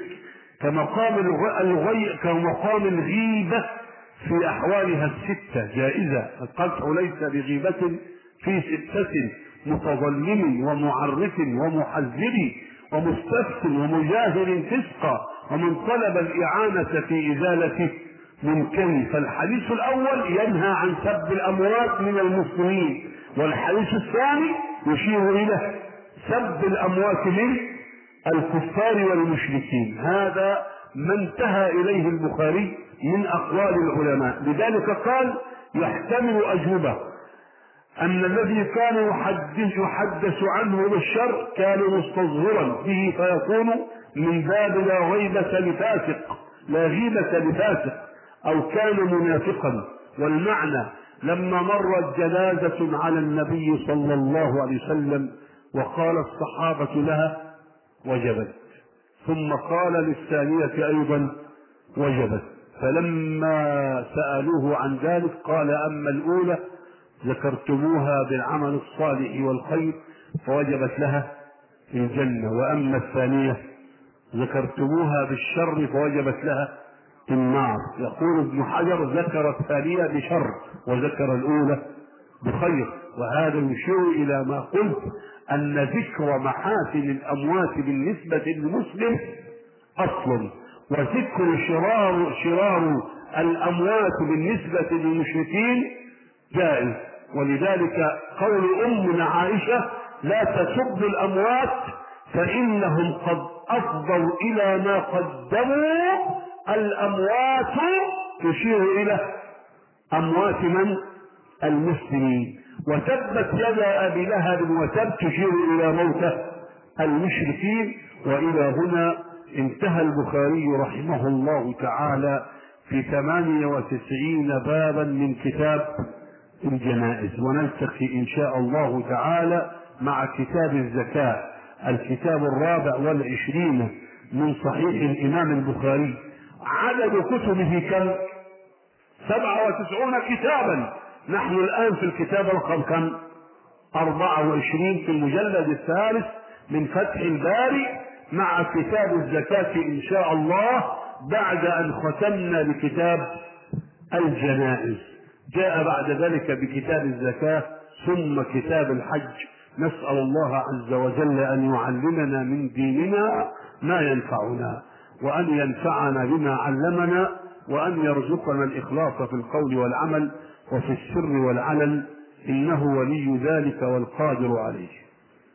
كمقام الغيبة في أحوالها الستة جائزة. القطع ليس بغيبة في ستة: متظلم ومعرف ومحذر ومستفت ومجاهر فسقا ومن طلب الإعانة في إزالة منكر. فالحديث الأول ينهى عن سب الأموات من المسلمين، والحديث الثاني يشير إلى سب الأموات من الكفار والمشركين. هذا ما انتهى إليه البخاري من أقوال العلماء. لذلك قال: يحتمل أجوبة أن الذي كان يحدث عنه بالشر كان مستصغرا به، فيكون من باب لا غيبة لفاسق، أو كان منافقا. والمعنى: لما مرت جنازة على النبي صلى الله عليه وسلم وقال الصحابة لها: وجبت، ثم قال للثانية أيضا: وجبت. فلما سألوه عن ذلك قال: أما الأولى ذكرتموها بالعمل الصالح والخير فوجبت لها الجنة، وأما الثانية ذكرتموها بالشر فوجبت لها النار. يقول ابن حجر: ذكر الثانية بشر وذكر الأولى بخير. وهذا يشير إلى ما قلت، أن ذكر محاسن الأموات بالنسبة للمسلم أصل، وذكر شرار الأموات بالنسبة للمشركين جائز. ولذلك قول أمنا عائشة: لا تسبوا الأموات فإنهم قد أفضوا إلى ما قدموا. الأموات تشير إلى أموات من؟ المسلمين. وتبت يد أبي لهب وتب تشير إلى موت المشركين. وإلى هنا انتهى البخاري رحمه الله تعالى في 98 بابا من كتاب الجنائز. ونلتقي إن شاء الله تعالى مع كتاب الزكاة، الكتاب 24 من صحيح الإمام البخاري. عدد كتبه كم؟ 97 كتابا. نحن الآن في الكتاب رقم كم؟ 24 في المجلد الثالث من فتح الباري، مع كتاب الزكاة إن شاء الله بعد أن ختمنا بكتاب الجنائز. جاء بعد ذلك بكتاب الزكاة ثم كتاب الحج. نسأل الله عز وجل أن يعلمنا من ديننا ما ينفعنا، وأن ينفعنا بما علمنا، وأن يرزقنا الإخلاص في القول والعمل وفي السر والعلن، إنه ولي ذلك والقادر عليه.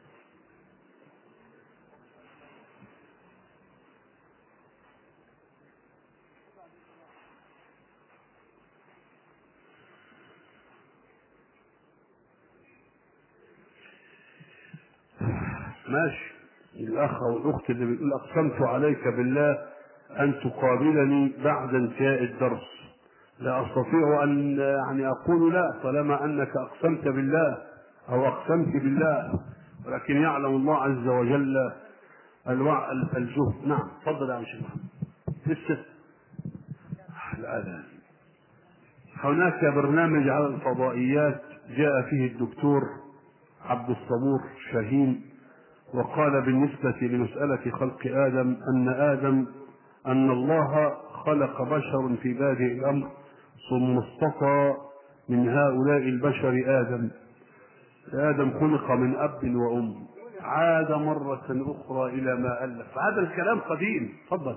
ماشي. الأخ أو الأخت اللي بيقول: أقسمت عليك بالله أن تقابلني بعد انتهاء الدرس. لا أستطيع أن يعني أقول لا طالما أنك أقسمت بالله أو أقسمت بالله، ولكن يعلم الله عز وجل الجهد. نعم تفضل يا شيخ محمد. لسه الآن هناك برنامج على الفضائيات جاء فيه الدكتور عبد الصبور شاهين وقال بالنسبة لمسألة خلق آدم أن الله خلق بشر في بادئ الأمر ثم اصطفى من هؤلاء البشر آدم خلق من أب وأم، عاد مرة أخرى إلى ما ألف. هذا الكلام قديم. تفضل.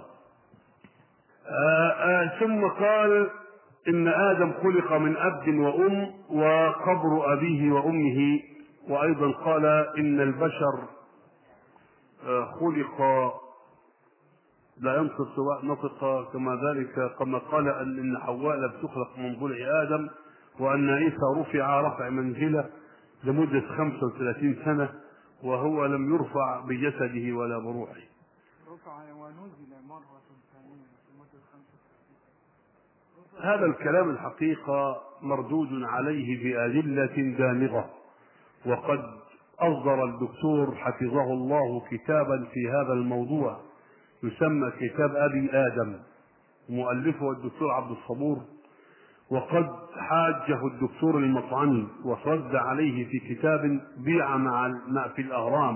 ثم قال إن آدم خلق من أب وأم وقبر أبيه وأمه، وأيضا قال إن البشر خلق لا ينطق سواء نطق كما قال أن حواء لم تخلق من ضلع آدم، وأن عيسى رفع منزله لمدة 35 سنة وهو لم يرفع بجسده ولا بروحه. رفع ونزل مرة ثانية لمدة 35. هذا الكلام الحقيقة مردود عليه بأدلة دامغة، وقد أصدر الدكتور حفظه الله كتابا في هذا الموضوع يسمى كتاب أبي آدم، مؤلفه الدكتور عبد الصبور، وقد حاجه الدكتور المطعني وصد عليه في كتاب بيع مع في الأهرام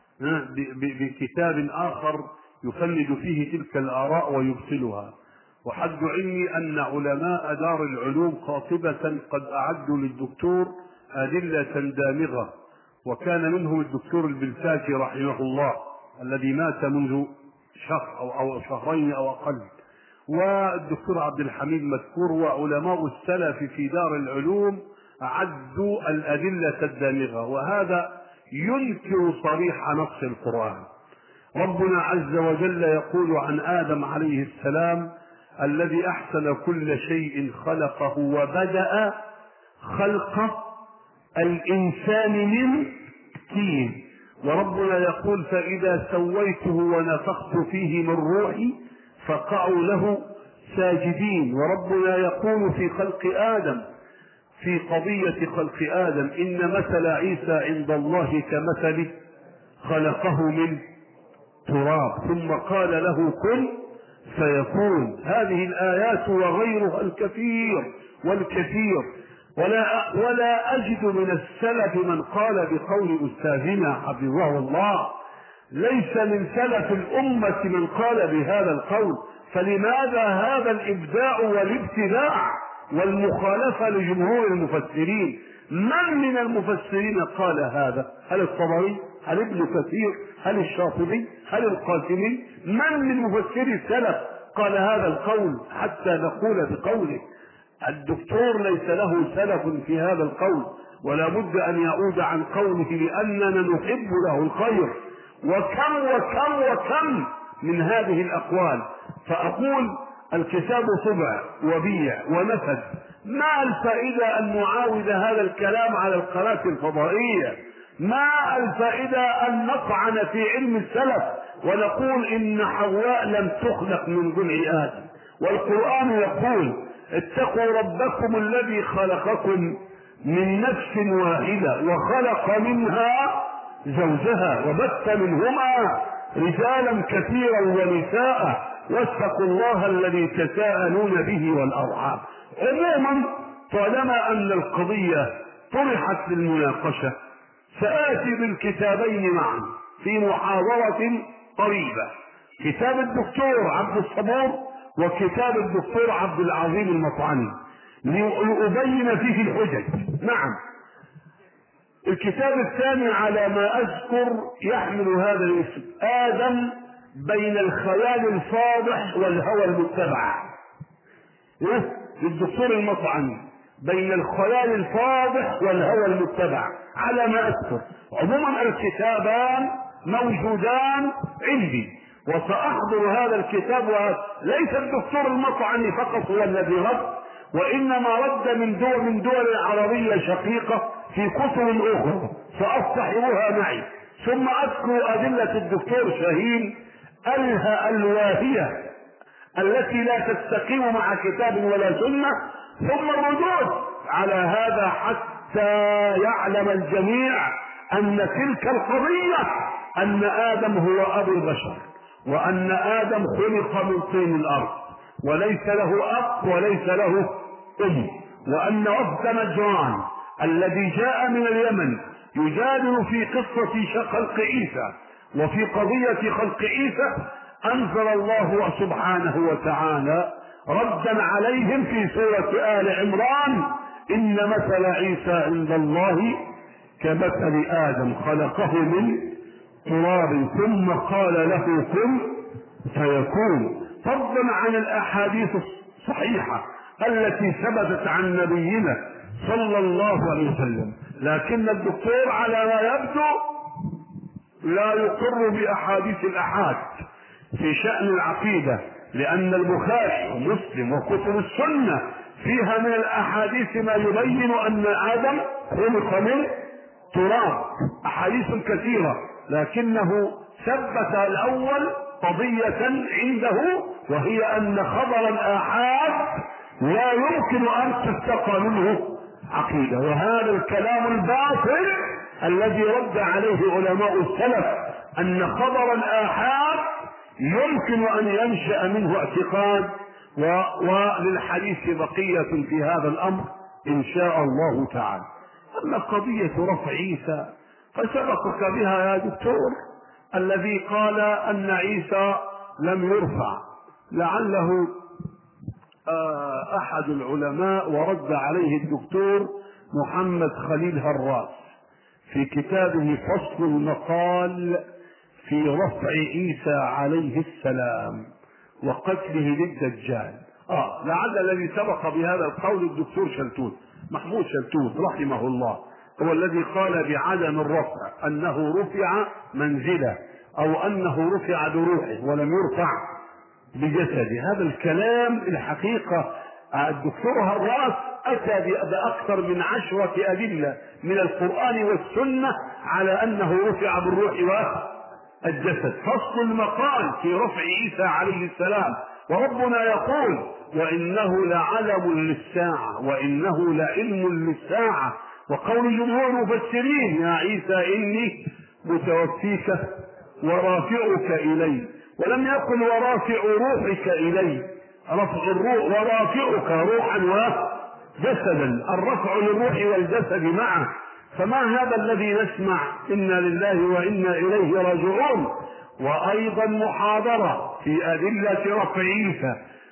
بكتاب آخر يفند فيه تلك الآراء ويبطلها. وحد علمي أن علماء دار العلوم قاطبة قد أعدوا للدكتور أدلة دامغة، وكان منهم الدكتور البلتاجي رحمه الله الذي مات منذ شهر أو شهرين أو أقل، والدكتور عبد الحميد مذكور، وعلماء السلف في دار العلوم عدوا الأدلة الدامغة، وهذا ينكر صريح نص القرآن. ربنا عز وجل يقول عن آدم عليه السلام الذي أحسن كل شيء خلقه وبدأ خلق الإنسان من طين، وربنا يقول فإذا سويته ونفخت فيه من روحي فقعوا له ساجدين. وربنا يقول في خلق آدم في قضية خلق آدم إن مثل عيسى عند الله كمثل خلقه من تراب ثم قال له كن فيكون. هذه الآيات وغيرها الكثير والكثير، ولا أجد من السلف من قال بقول أستاذنا حفظه الله، ليس من سلف الأمة من قال بهذا القول. فلماذا هذا الإبداع والابتداع والمخالفة لجمهور المفسرين؟ من المفسرين قال هذا؟ هل الطبري؟ هل ابن كثير؟ هل الشاطبي؟ هل القاسمي؟ من مفسري السلف قال هذا القول حتى نقول بقوله؟ الدكتور ليس له سلف في هذا القول، ولا بد أن يعود عن قوله لأننا نحب له الخير. وكم من هذه الأقوال. فأقول الكتاب طبع وبيع ونفذ، ما الفائدة أن نعاود هذا الكلام على القناة الفضائية؟ ما الفائدة أن نطعن في علم السلف ونقول إن حواء لم تخلق من ضلع آدم، والقرآن يقول اتقوا ربكم الذي خلقكم من نفس واحدة وخلق منها زوجها وبث منهما رجالا كثيرا ونساء واتقوا الله الذي تساءلون به والأرحام. عموما طالما أن القضية طرحت للمناقشة سآتي بالكتابين معا في محاضرة قريبة، كتاب الدكتور عبد الصبور وكتاب الدكتور عبد العظيم المطعني، لأبين فيه الحجج. نعم. الكتاب الثاني على ما أذكر يحمل هذا الاسم، آدم بين الخيال الفاضح والهوى المتبع، للدكتور المطعني، بين الخيال الفاضح والهوى المتبع على ما أذكر. عموما الكتابان موجودان عندي وسأحضر هذا الكتاب، وليس الدكتور المطعني فقط هو الذي رد، وإنما رد من دول العربية شقيقة في كتب أخرى سأصطحبها معي. ثم أذكر أدلة الدكتور شاهين الواهية التي لا تستقيم مع كتاب ولا سنة، ثم الردود على هذا حتى يعلم الجميع أن تلك القضية أن آدم هو أبو البشر، وأن آدم خلق من طين الأرض وليس له أب وليس له أم، وأن وفد نجران الذي جاء من اليمن يجادل في قصة خلق عيسى وفي قضية خلق عيسى أنزل الله سبحانه وتعالى ردا عليهم في سورة آل عمران: إن مثل عيسى عند الله كمثل آدم خلقه من تراب ثم قال له كن فيكون، فضلا عن الأحاديث الصحيحة التي ثبتت عن نبينا صلى الله عليه وسلم. لكن الدكتور على ما يبدو لا يقر بأحاديث الأحاد في شأن العقيدة، لأن البخاري ومسلم وكتب السنة فيها من الأحاديث ما يبين أن آدم خلق من تراب، أحاديث كثيرة، لكنه ثبت الأول قضية عنده، وهي أن خبر الآحاد لا يمكن أن تستقى منه عقيدة. وهذا الكلام الباطل الذي رد عليه علماء السلف أن خبر الآحاد يمكن أن ينشأ منه اعتقاد، وللحديث بقية في هذا الأمر إن شاء الله تعالى. أما قضية رفع عيسى فسبقك بها يا دكتور الذي قال أن عيسى لم يرفع، لعله أحد العلماء ورد عليه الدكتور محمد خليل هراس في كتابه فصل المقال في رفع عيسى عليه السلام وقتله للدجال. لعل الذي سبق بهذا القول الدكتور شلتوت، محمود شلتوت رحمه الله، هو الذي قال بعدم الرفع، أنه رفع منزله أو أنه رفع بروحه ولم يرفع بجسده. هذا الكلام الحقيقة الدكتور هراس أتى بأكثر من 10 أدلة من القرآن والسنة على أنه رفع بالروح والجسد. فصل المقال في رفع عيسى عليه السلام، وربنا يقول: وإنه لعلم للساعة وإنه لعلم للساعة. وقول جمهور المفسرين: يا عيسى إني متوفيك ورافعك إلي، ولم يقل ورافع روحك إلي، رفع الروح ورافعك روحا وجسدا، الرفع للروح والجسد معه. فما هذا الذي نسمع إنا لله وإنا إليه راجعون؟ وأيضا محاضرة في أدلة رفع عيسى،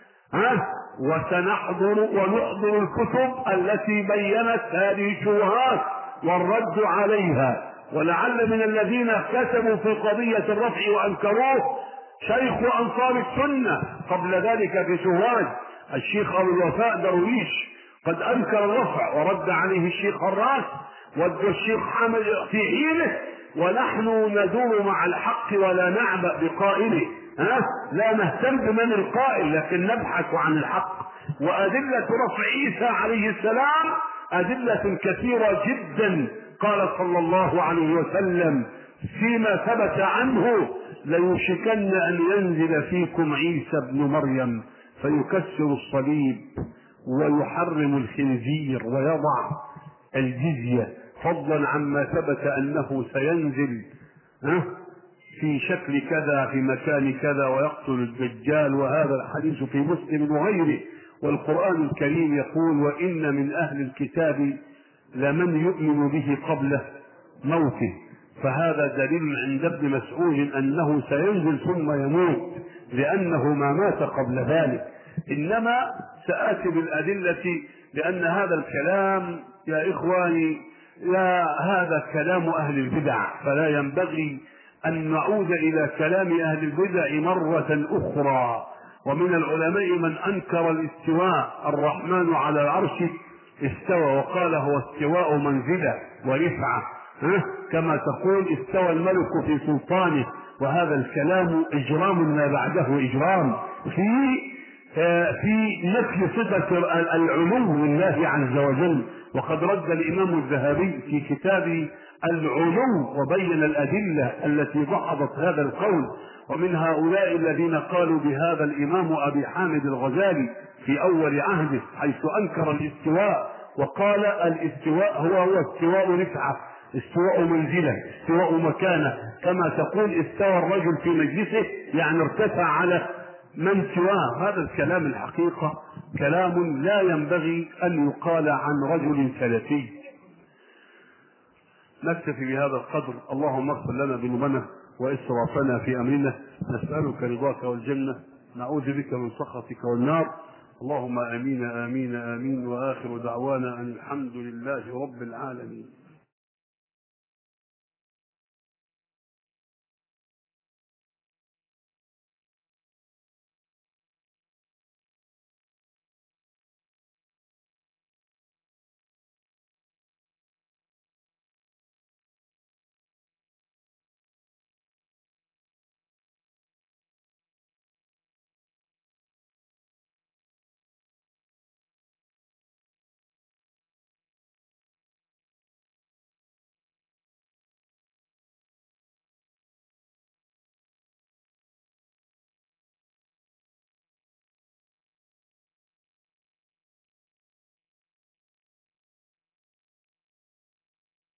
وسنحضر ونحضر الكتب التي بينت هذه الشبهات والرد عليها. ولعل من الذين كتبوا في قضية الرفع وأنكروه شيخ أنصار السنة قبل ذلك في سوهاج، الشيخ أبو الوفاء درويش قد أنكر الرفع ورد عليه الشيخ هراس والشيخ حمد في حينه. ونحن ندور مع الحق ولا نعبأ بقائله، لا نهتم بمن القائل، لكن نبحث عن الحق. وأدلة رفع عيسى عليه السلام أدلة كثيرة جدا. قال صلى الله عليه وسلم فيما ثبت عنه: ليوشكن أن ينزل فيكم عيسى ابن مريم فيكسر الصليب ويحرم الخنزير ويضع الجزية، فضلا عما ثبت أنه سينزل في شكل كذا في مكان كذا ويقتل الدجال. وهذا الحديث في مسلم وغيره. والقرآن الكريم يقول: وإن من أهل الكتاب لمن يؤمن به قبل موته. فهذا دليل عند ابن مسعود أنه سينزل ثم يموت، لأنه ما مات قبل ذلك. إنما سآتي بالأدلة، لأن هذا الكلام يا إخواني هذا كلام أهل البدع، فلا ينبغي أن نعود إلى كلام أهل البدع مرة أخرى. ومن العلماء من أنكر الاستواء، الرحمن على العرش استوى، وقال هو استواء منزلة ورفعة، كما تقول استوى الملك في سلطانه. وهذا الكلام إجرام ما بعده إجرام في نفي صفة العلو لله عز وجل. وقد رد الإمام الذهبي في كتاب العلو وبين الأدلة التي ضحضت هذا القول، ومن هؤلاء الذين قالوا بهذا الإمام أبي حامد الغزالي في أول عهده، حيث أنكر الاستواء وقال الاستواء هو استواء رفعة، استواء منزلة، استواء مكانة، كما تقول استوى الرجل في مجلسه يعني ارتفع على من سواه. هذا الكلام الحقيقة كلام لا ينبغي أن يقال عن رجل سلفي. نكتفي بهذا القدر. اللهم اغفر لنا ذنوبنا وإسرافنا في أمرنا، نسألك رضاك والجنة، نعوذ بك من سخطك والنار. اللهم آمين آمين آمين، وآخر دعوانا أن الحمد لله رب العالمين.